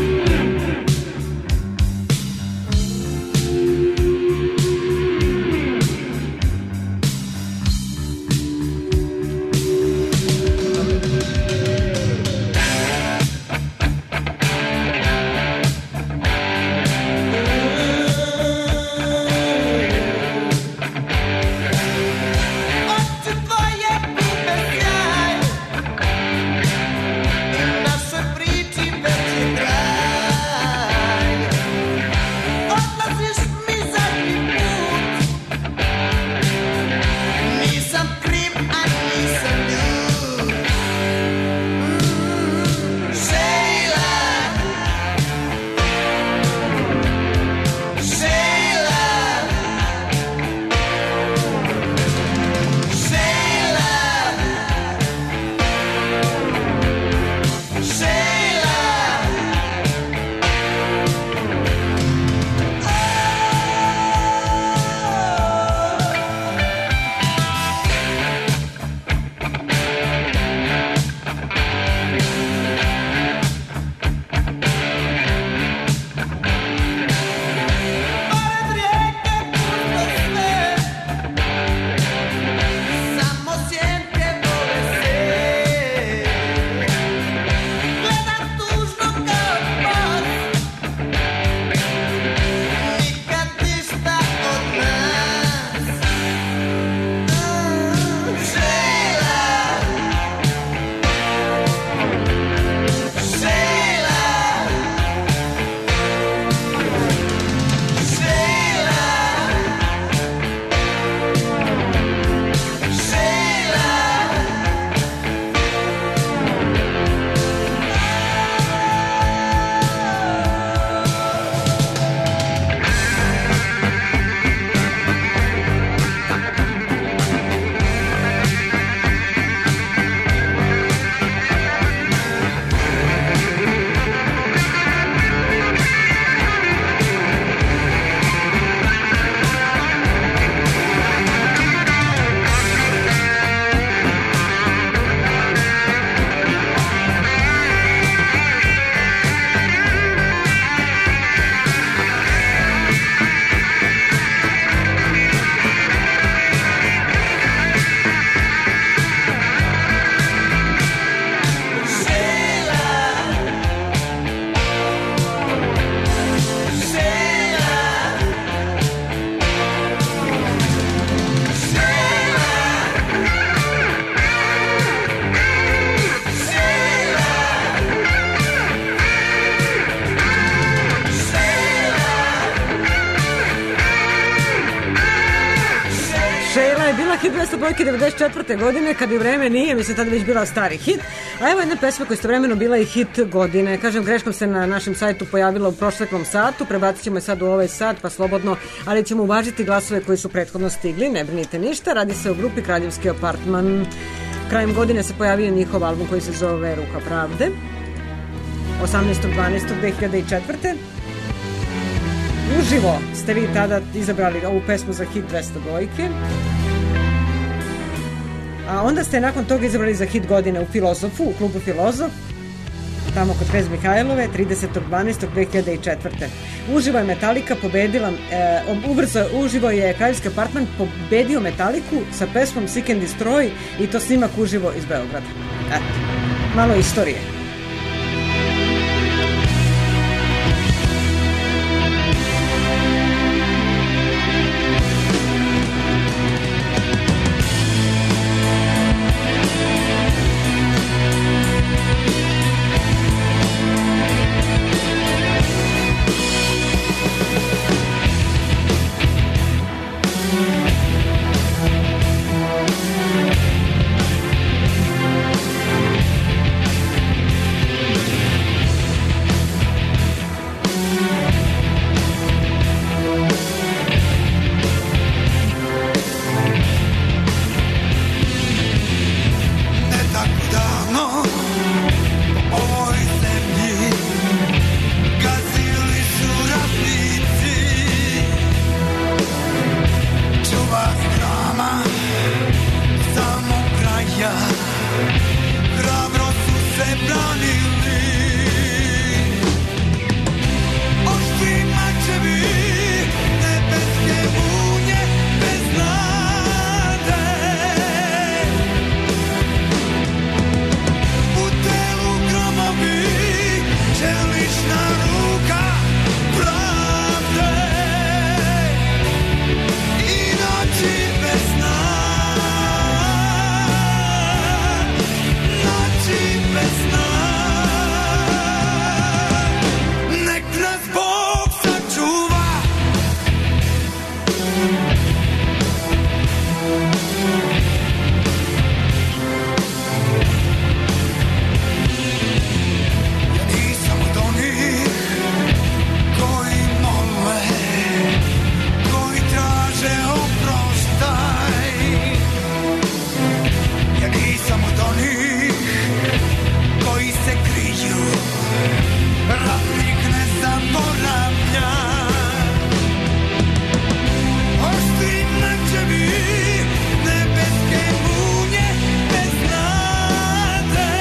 hit dvesta dvojke devedeset četvrte. godine, kad i vreme nije, mislim tada već bila stari hit. A evo jedna pesma koja je istovremeno bila i hit godine. Kažem, greškom se na našem sajtu pojavila u prošleklom satu, prebacit ćemo je sad u ovaj sat, pa slobodno, ali ćemo uvažiti glasove koji su prethodno stigli, ne brinite ništa, radi se o grupi Kraljevski apartman. Krajem godine se pojavio njihov album koji se zove Ruka pravde, osamnaestog dvanaestog dve hiljade četvrte. Uživo ste vi tada izabrali ovu pesmu za hit dvesta dvojke. A onda ste nakon toga izabrali za hit godine u Filozofu, u klubu Filozof, tamo kod Pez Mihajlove, tridesetog dvanaestog dve hiljade četvrte. Uživo je Metallica pobedila, e, ubrzo uživo je Kraljevski apartman pobedio Metalliku sa pesmom Seek and Destroy, i to snimak uživo iz Beograda. Eto, malo istorije. hrabro su se branili. Oštri mačevi, nebeske munje bez nade. U telu gromovi, čelična ruka pravde. I noći bez sna, noći bez sna. Nek nas Bog sačuva. Ja nisam od onih koji mole, koji traže oproštaj. Ja nisam od onih koji se kriju, ratnik ne zaboravlja. Oštri mačevi, nebeske munje bez nade.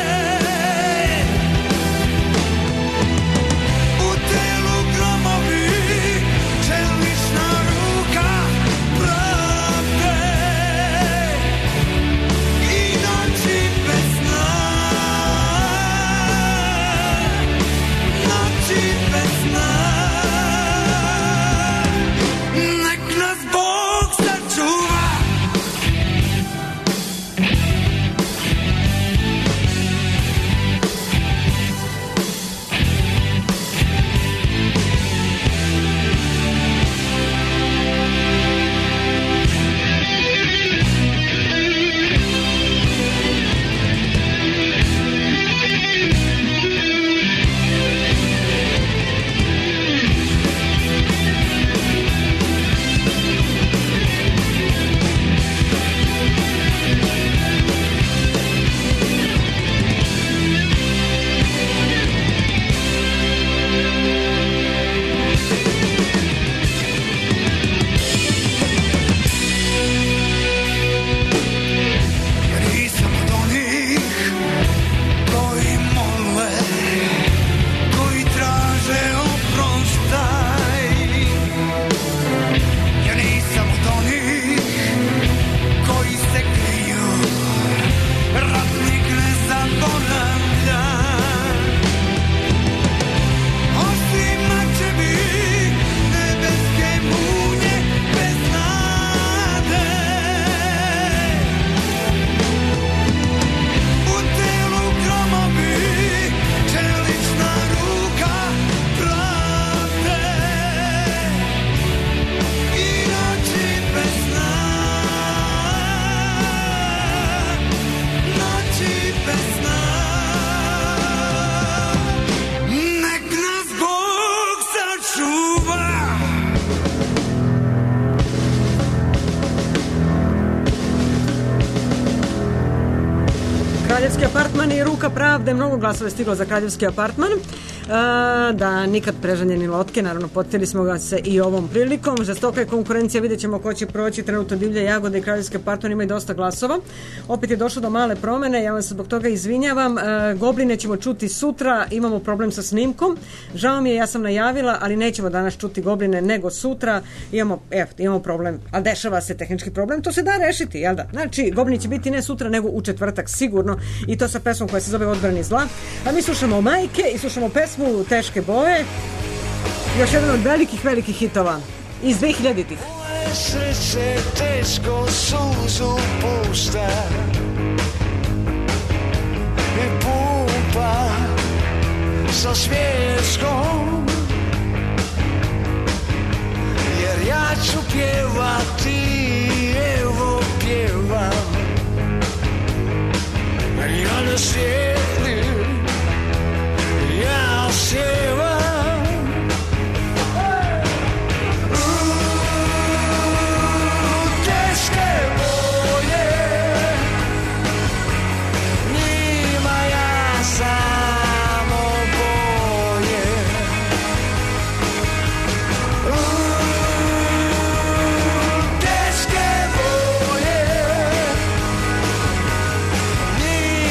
U telu gromovi, čelična ruka pravde. I noći bez sna, noći bez sna. Nek nas Bog sačuva. Ja nisam od onih koji mole, koji traže oproštaj. Ja nisam od onih koji se kriju, ratnik ne zaboravlja. Oštri mačevi, nebeske munje bez nade. U telu gromovi, čelična ruka pravde. I noći bez sna, noći bez sna. Nek nas Bog sačuva. Kraljevski apartman i ruka pravde, mnogo glasova je stiglo za Kraljevski apartman. E, da, nikad prežanjeni lotke, naravno potili smo ga se i ovom prilikom. Žestoka je konkurencija, vidjet ćemo ko će proći. Trenutno Divlje jagode i Kraljevski apartman imaju dosta glasova. Opet je došlo do male promene, ja vam se zbog toga izvinjavam. E, Gobline ćemo čuti sutra, imamo problem sa snimkom. Žao mi je, ja sam najavila, ali nećemo danas čuti Gobline nego sutra. Imamo, evo, imamo problem, ali dešava se tehnički problem, to se da rešiti, jel da? Znači, Goblini će biti ne sutra nego u četvrtak sigurno, i to sa pesmom koja se zove Odbrani zla. A mi slušamo Majke i slušamo pesmu Teške boje, još jedan od velikih, velikih hitova iz dvehiljaditih. Moje srce teško suzu pušta i pumpa sa smješkom, jer ja ću pjevati, evo pjevam. Ja ne sjedim, ja sjevam. Teške boje, njima ja samo boje. Teške boje, njima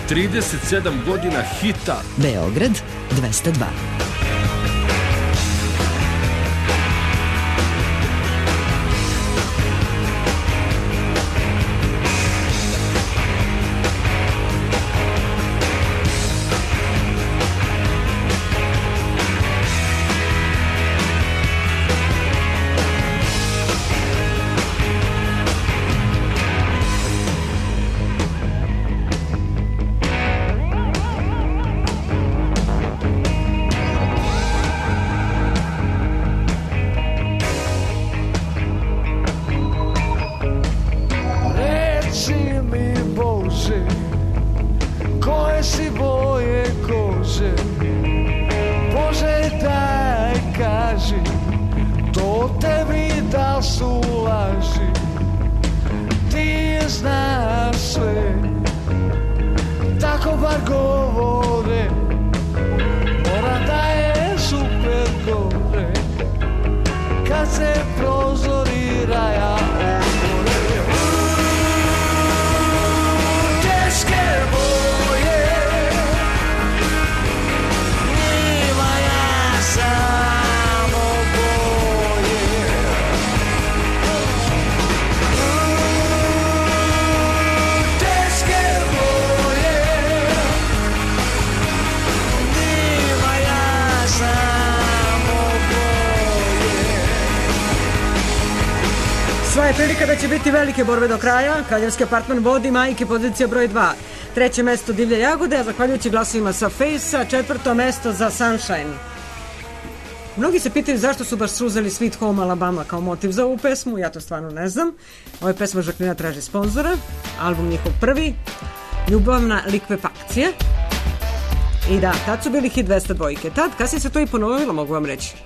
trideset sedam godina hita. Beograd dvesta dva. Sva je prilika da će biti velike borbe do kraja. Kraljevski apartman vodi, Majke pozicija broj dva. Treće mesto Divlje jagode, a zahvaljujući glasovima sa Face-a, četvrto mesto za Sunshine. Mnogi se pitaju zašto su baš uzeli Sweet Home Alabama kao motiv za ovu pesmu, ja to stvarno ne znam. Ovo je pesma Žaklina traži sponzora, album njihov prvi, Ljubavna likvepakcija. I da, tad su bili hit dvesta dva. Tad, kasnije se to i ponovilo, mogu vam reći.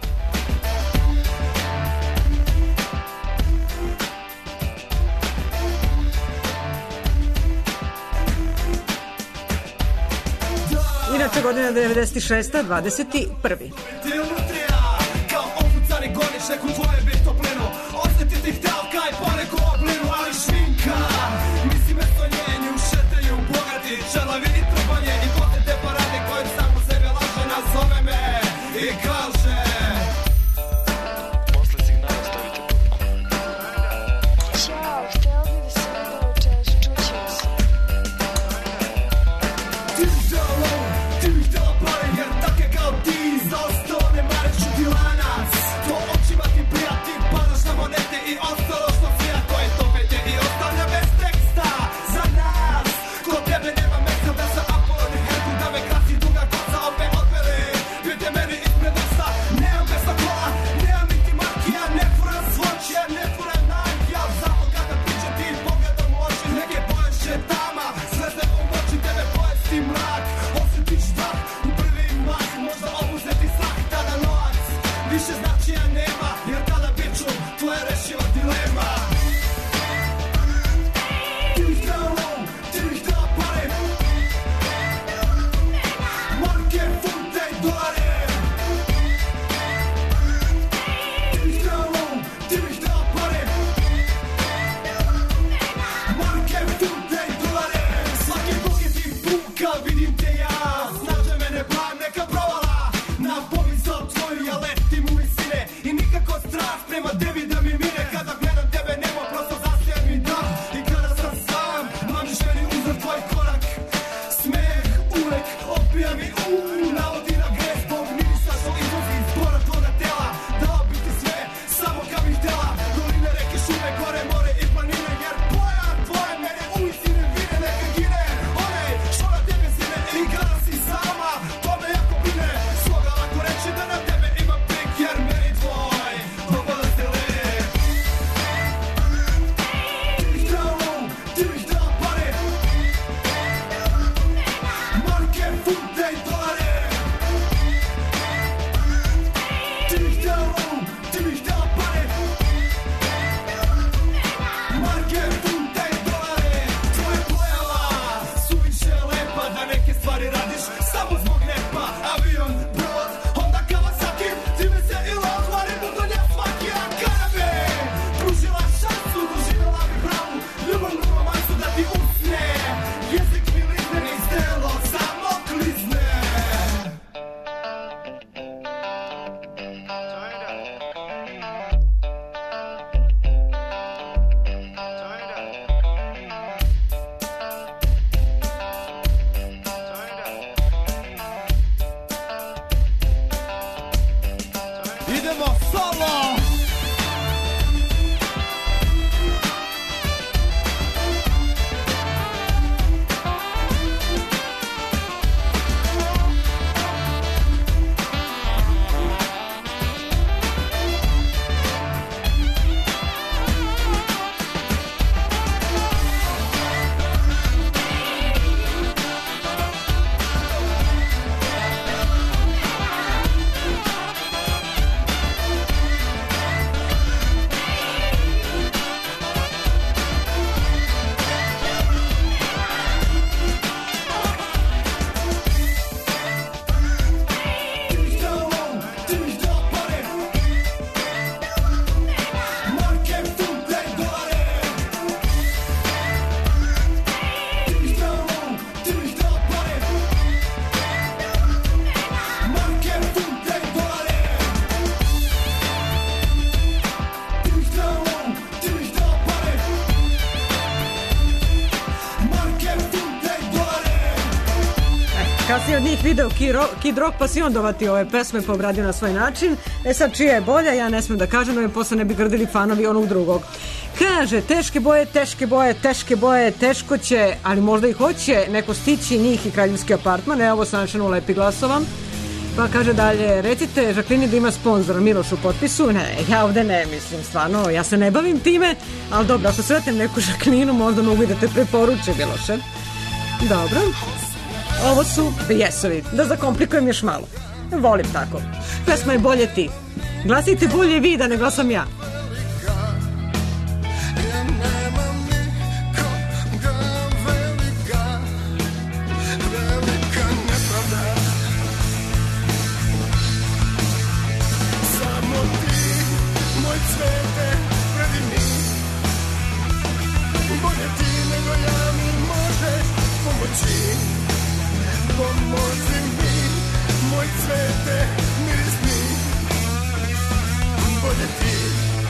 Inače godina devedeset šesta. dvadeset prvi. Kao ofucani gonič neku tvoje bit toplinu. Osjetiti hteo kaj poneko oblinu, ali šminka. Misli mesto njenju, šetaju bogati, čelavi i trpanje i pote te parade koje sam u sebe laže, nazove me i kaže posle signala stavite Ćao, hteo bi da se vidimo češ, čućemo se. Ti bi htjela, ti bi htjela pare, jer take kao ti zaostao ne mare ću ti lanac. To očima ti prijati, padaš na monete i ostalo što svija koje to vete i ostavlja bez teksta za nas. Kod tebe nema mesta da sam upon headu, da me krasi duga kosa opet odveli. Vidite meni ispred usta, nemam besa kola, nemam niti makija, ne furam svoć, ja ne furam najk. Ja zato kada pričam ti pogledam u oči, neke boje šetama, sleze u moći, tebe pojesti mrak. Osjetiš dah u prvi mah, možda obuzeti strah, tada novac više značija nema, jer tada biću tvoja rešiva dilema. Ti bih htjela lov, ti bih htjela pare, marke, funte i dolare. Ti bih htjela lov, ti bih htjela pare, marke, funte i dolare. Svaki bog je ti puka, vidim te ja, snaže mene blam, neka provala. Na pomisao tvoju ja letim u visine i nikako strast prema tebi da mi mine. Kada gledam tebe nema, prosto zaslijem mi dah. I kada sam sam, mamiš meni uzor tvoj korak. Smeh uvek opija mi um, navodi na gres, Bog mirisa što izlazi iz zbora tvoga tela. Dao bi ti sve, samo kad bih htjela. Doline, reke, šume, gore, more i planine. Jer boja tvoje mene u istine vine, neka gine onaj što na tebe zine. I kada si sama, to me jako brine. Svoga lako reći da na tebe ima pik, jer meni tvoj dopada se lep. Ti bih htjela lov, ti bih htjela pare, marke, funte i dolare. Ti bih htjela lov, ti bih htjela pare, kasnije od njih video Kid Rock, pa si on dovati ove pesme pa obradio na svoj način. E sad čija je bolja, ja ne smijem da kažem da me posle ne bi grdili fanovi onog drugog. Kaže, teške boje, teške boje, teške boje, teško će, ali možda i hoće neko stići njih i kraljevski apartman. Evo Sanšan u lepi glasova. Pa kaže dalje, recite Žaklini da ima sponzora Miloš u potpisu. Ne, ja ovde ne mislim, stvarno, ja se ne bavim time, ali dobro, ako sretem neku Žaklinu, možda mogu i da te preporuče, Miloše. Dobro. Ovo su jesovi, da zakomplikujem još malo. Volim tako. Pesma je Bolje ti. Glasite bolje vi, da ne glasam ja. Pomozi mi, moj cvete, miris mi, bolje ti.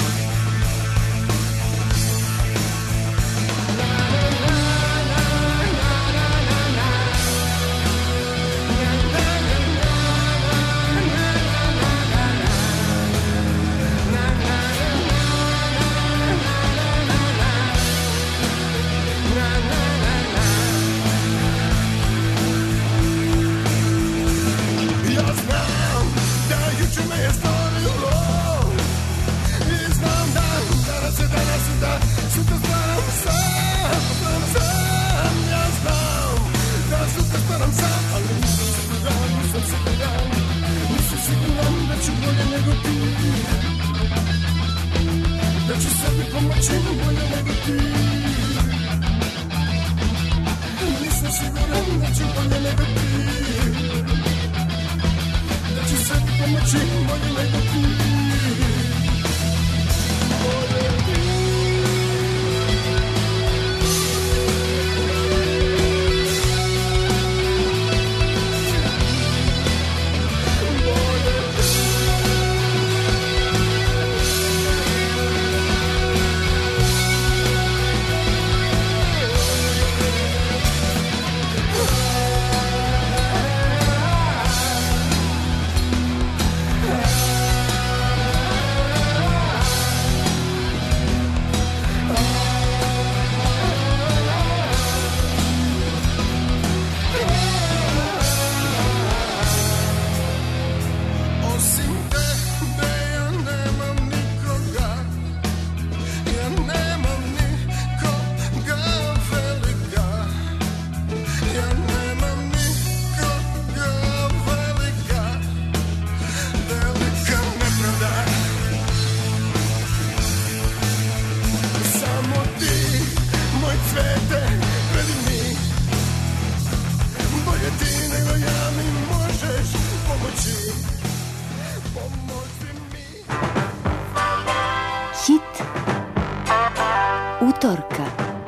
Utorka.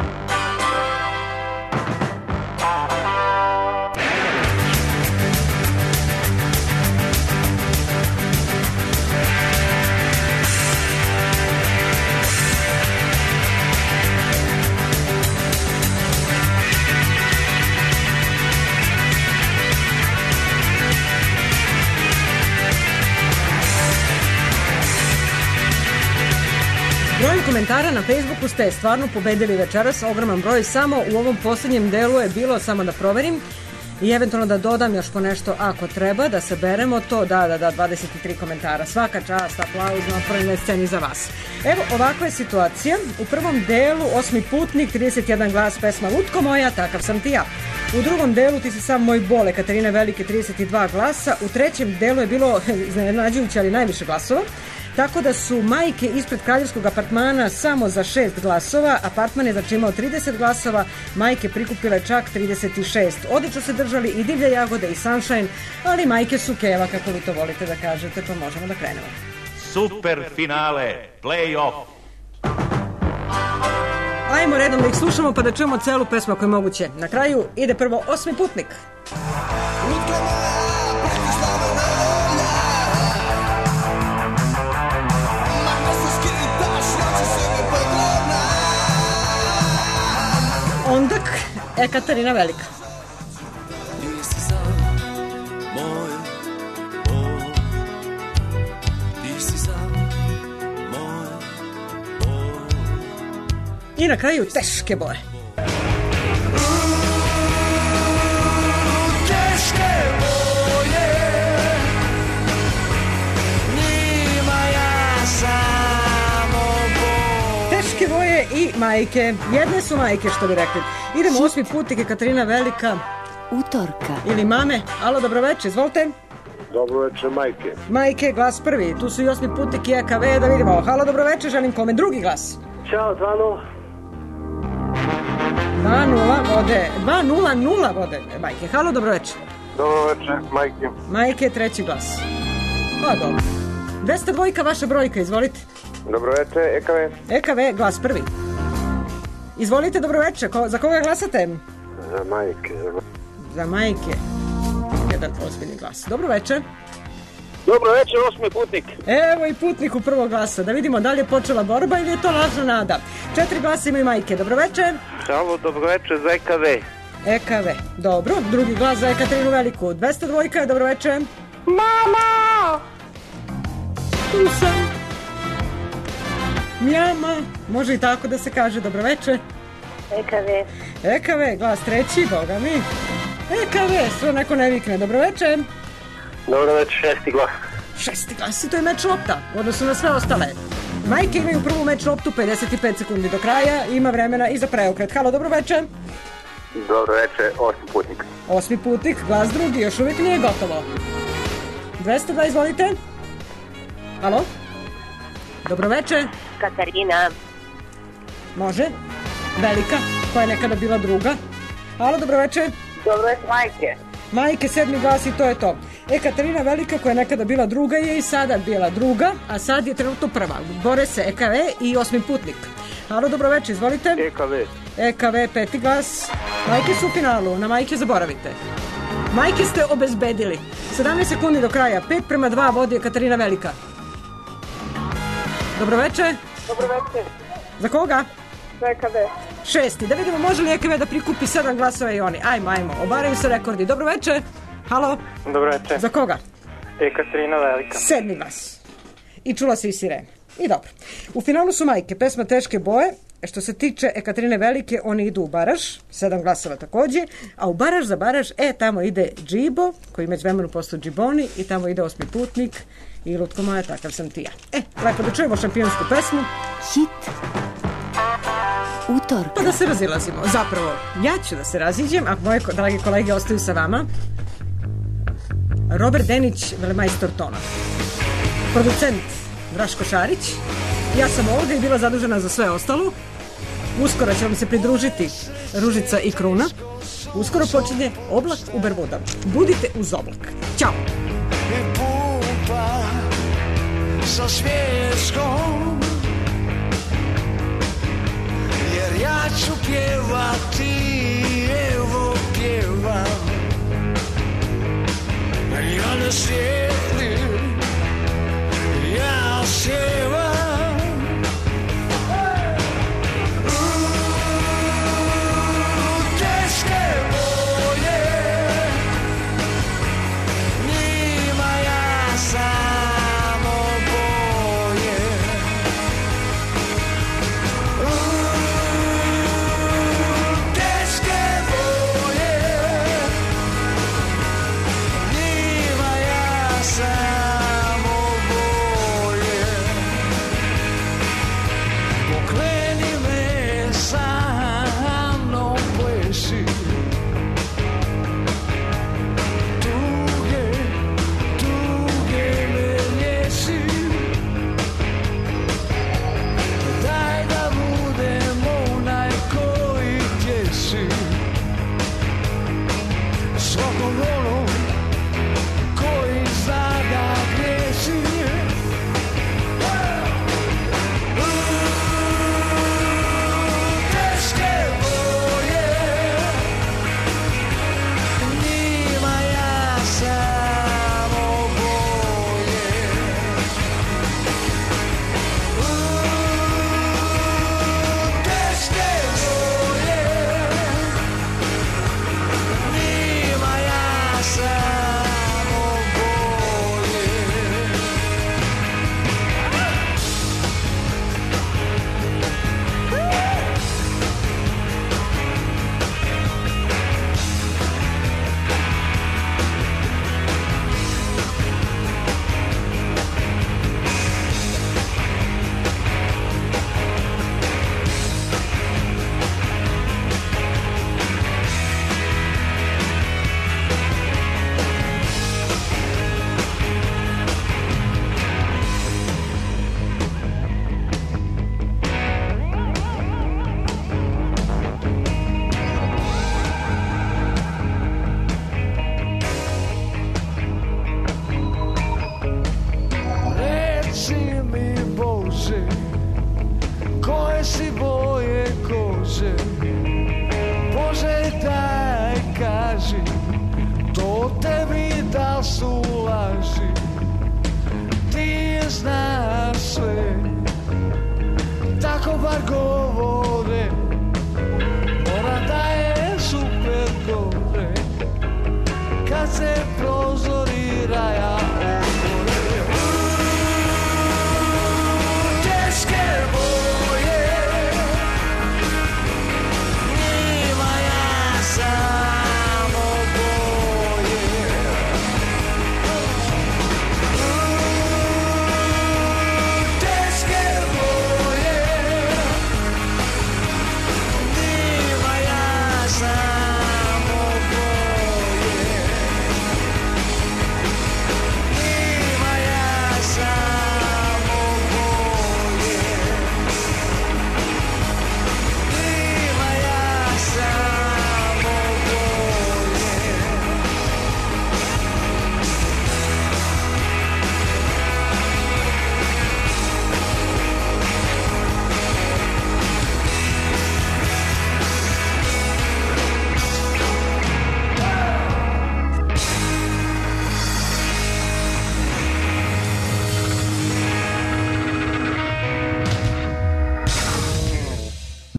Broj komentara na Facebooku ste stvarno pobedili večeras, ogroman broj, samo u ovom posljednjem delu je bilo, samo da proverim i eventualno da dodam još po nešto ako treba, da saberemo to, da, da, da, dvadeset tri komentara, svaka čast, aplauz na otvorenoj sceni za vas. Evo, ovakva je situacija, u prvom delu Osmi putnik, trideset jedan glas, pesma Lutko moja, takav sam ti ja. U drugom delu Ti si sam moj bole, Katarina Velike, trideset dva glasa, u trećem delu je bilo iznenađujuće, ali najviše glasova. Tako da su majke ispred kraljevskog apartmana samo za šest glasova, apartman je znači imao trideset glasova, majke prikupile čak trideset šest. Odlično se držali i Divlje jagode i Sunshine, ali majke su keva, kako vi to volite da kažete, pa možemo da krenemo. Super finale, play-off. Ajmo redom da ih slušamo pa da čujemo celu pesmu ako je moguće. Na kraju ide prvo Osmi putnik. Ondak je Katarina Velika. Nisi sam I na kraju teške boje. Teške boje, njima ja samo boje. Teške boje i majke. Jedne su majke, što bi rekli. Idemo osmi putnik je Katarina Velika. Utorka. Ili mame. Alo, dobroveče, izvolite. Dobroveče, majke. Majke, glas prvi. Tu su i osmi putnik i E K V, da vidimo. Halo, dobroveče, želim kome drugi glas. Ćao, dva nula. dva nula vode. dva nula nula vode, majke. Halo, dobroveče. Dobroveče, majke. Majke, treći glas. Pa, dobro. dvesta dva vaša brojka, izvolite. Dobroveče, E K V. E K V, glas prvi. Izvolite, dobroveče, ko, za koga glasate? Za majke. Za majke. Jedan ozbiljni glas. Dobroveče. Dobroveče, osmi putnik. Evo i putnik u prvog glasa. Da vidimo da li je počela borba ili je to lažna nada. Četiri glasa imaju majke. Dobroveče. Halo, dobroveče za E K V. E K V. Dobro. Drugi glas za Ekaterinu Veliku. dvesta dva. Dobroveče. Mama! Tu sam. Mjama. Može i tako da se kaže. Dobroveče. E K V. E K V. Glas treći. Boga mi. E K V. Sve neko ne vikne. Dobroveče. Dobroveče, šesti glas. Šesti glas i to je meč lopta u odnosu na sve ostale. Majke imaju prvu meč loptu, pedeset pet sekundi do kraja, ima vremena i za preokret. Halo, dobroveče. Dobroveče, osmi putnik. Osmi putnik, glas drugi, još uvijek nije gotovo. dvesta dva, izvolite. Halo? Dobroveče. Katarina. Može. Velika, koja je nekada bila druga. Halo, dobroveče. Dobroveče, majke. Majke, sedmi glas i to je to. E, Katarina Velika, koja je nekada bila druga, je i sada bila druga, a sad je trenutno prva. Bore se E K V i osmi putnik. Halo, dobroveče, izvolite. E K V. E K V, peti glas. Majke su u finalu, na majke zaboravite. Majke ste obezbedili. sedamnaest sekundi do kraja, pet prema dva vodi je Katarina Velika. Dobroveče. Dobroveče. Za koga? Za E K V. Šesti. Da vidimo može li E K V da prikupi sedam glasova i oni. Ajmo, ajmo. Obaraju se rekordi. Dobroveče. Halo. Dobroveče. Za koga? Ekaterina Velika. Sedmi glas. I čula se i sirena. I dobro. U finalu su majke, pesma Teške boje. Što se tiče Ekaterine Velike, oni idu u baraž, sedam glasova takođe, a u baraž za baraž, e, tamo ide Džibo, koji među vremenu postao Džiboni, i tamo ide osmi putnik, i lutko moja, takav sam ti ja. E, lepo da čujemo šampionsku pesmu. Hit utorka. Pa da se razilazimo. Zapravo, ja ću da se raziđem, a moje dragi kolege ostaju sa vama. Robert Denić, velemajstor tona. Producent Draško Šarić. Ja sam ovdje i bila zadužena za sve ostalo. Uskoro će vam se pridružiti Ružica i Kruna. Uskoro počinje Oblak u Bermudama. Budite uz oblak. Ćao! I pumpa sa smiješkom, jer ja ću pjevati, evo pjevam. Ja ne sjećam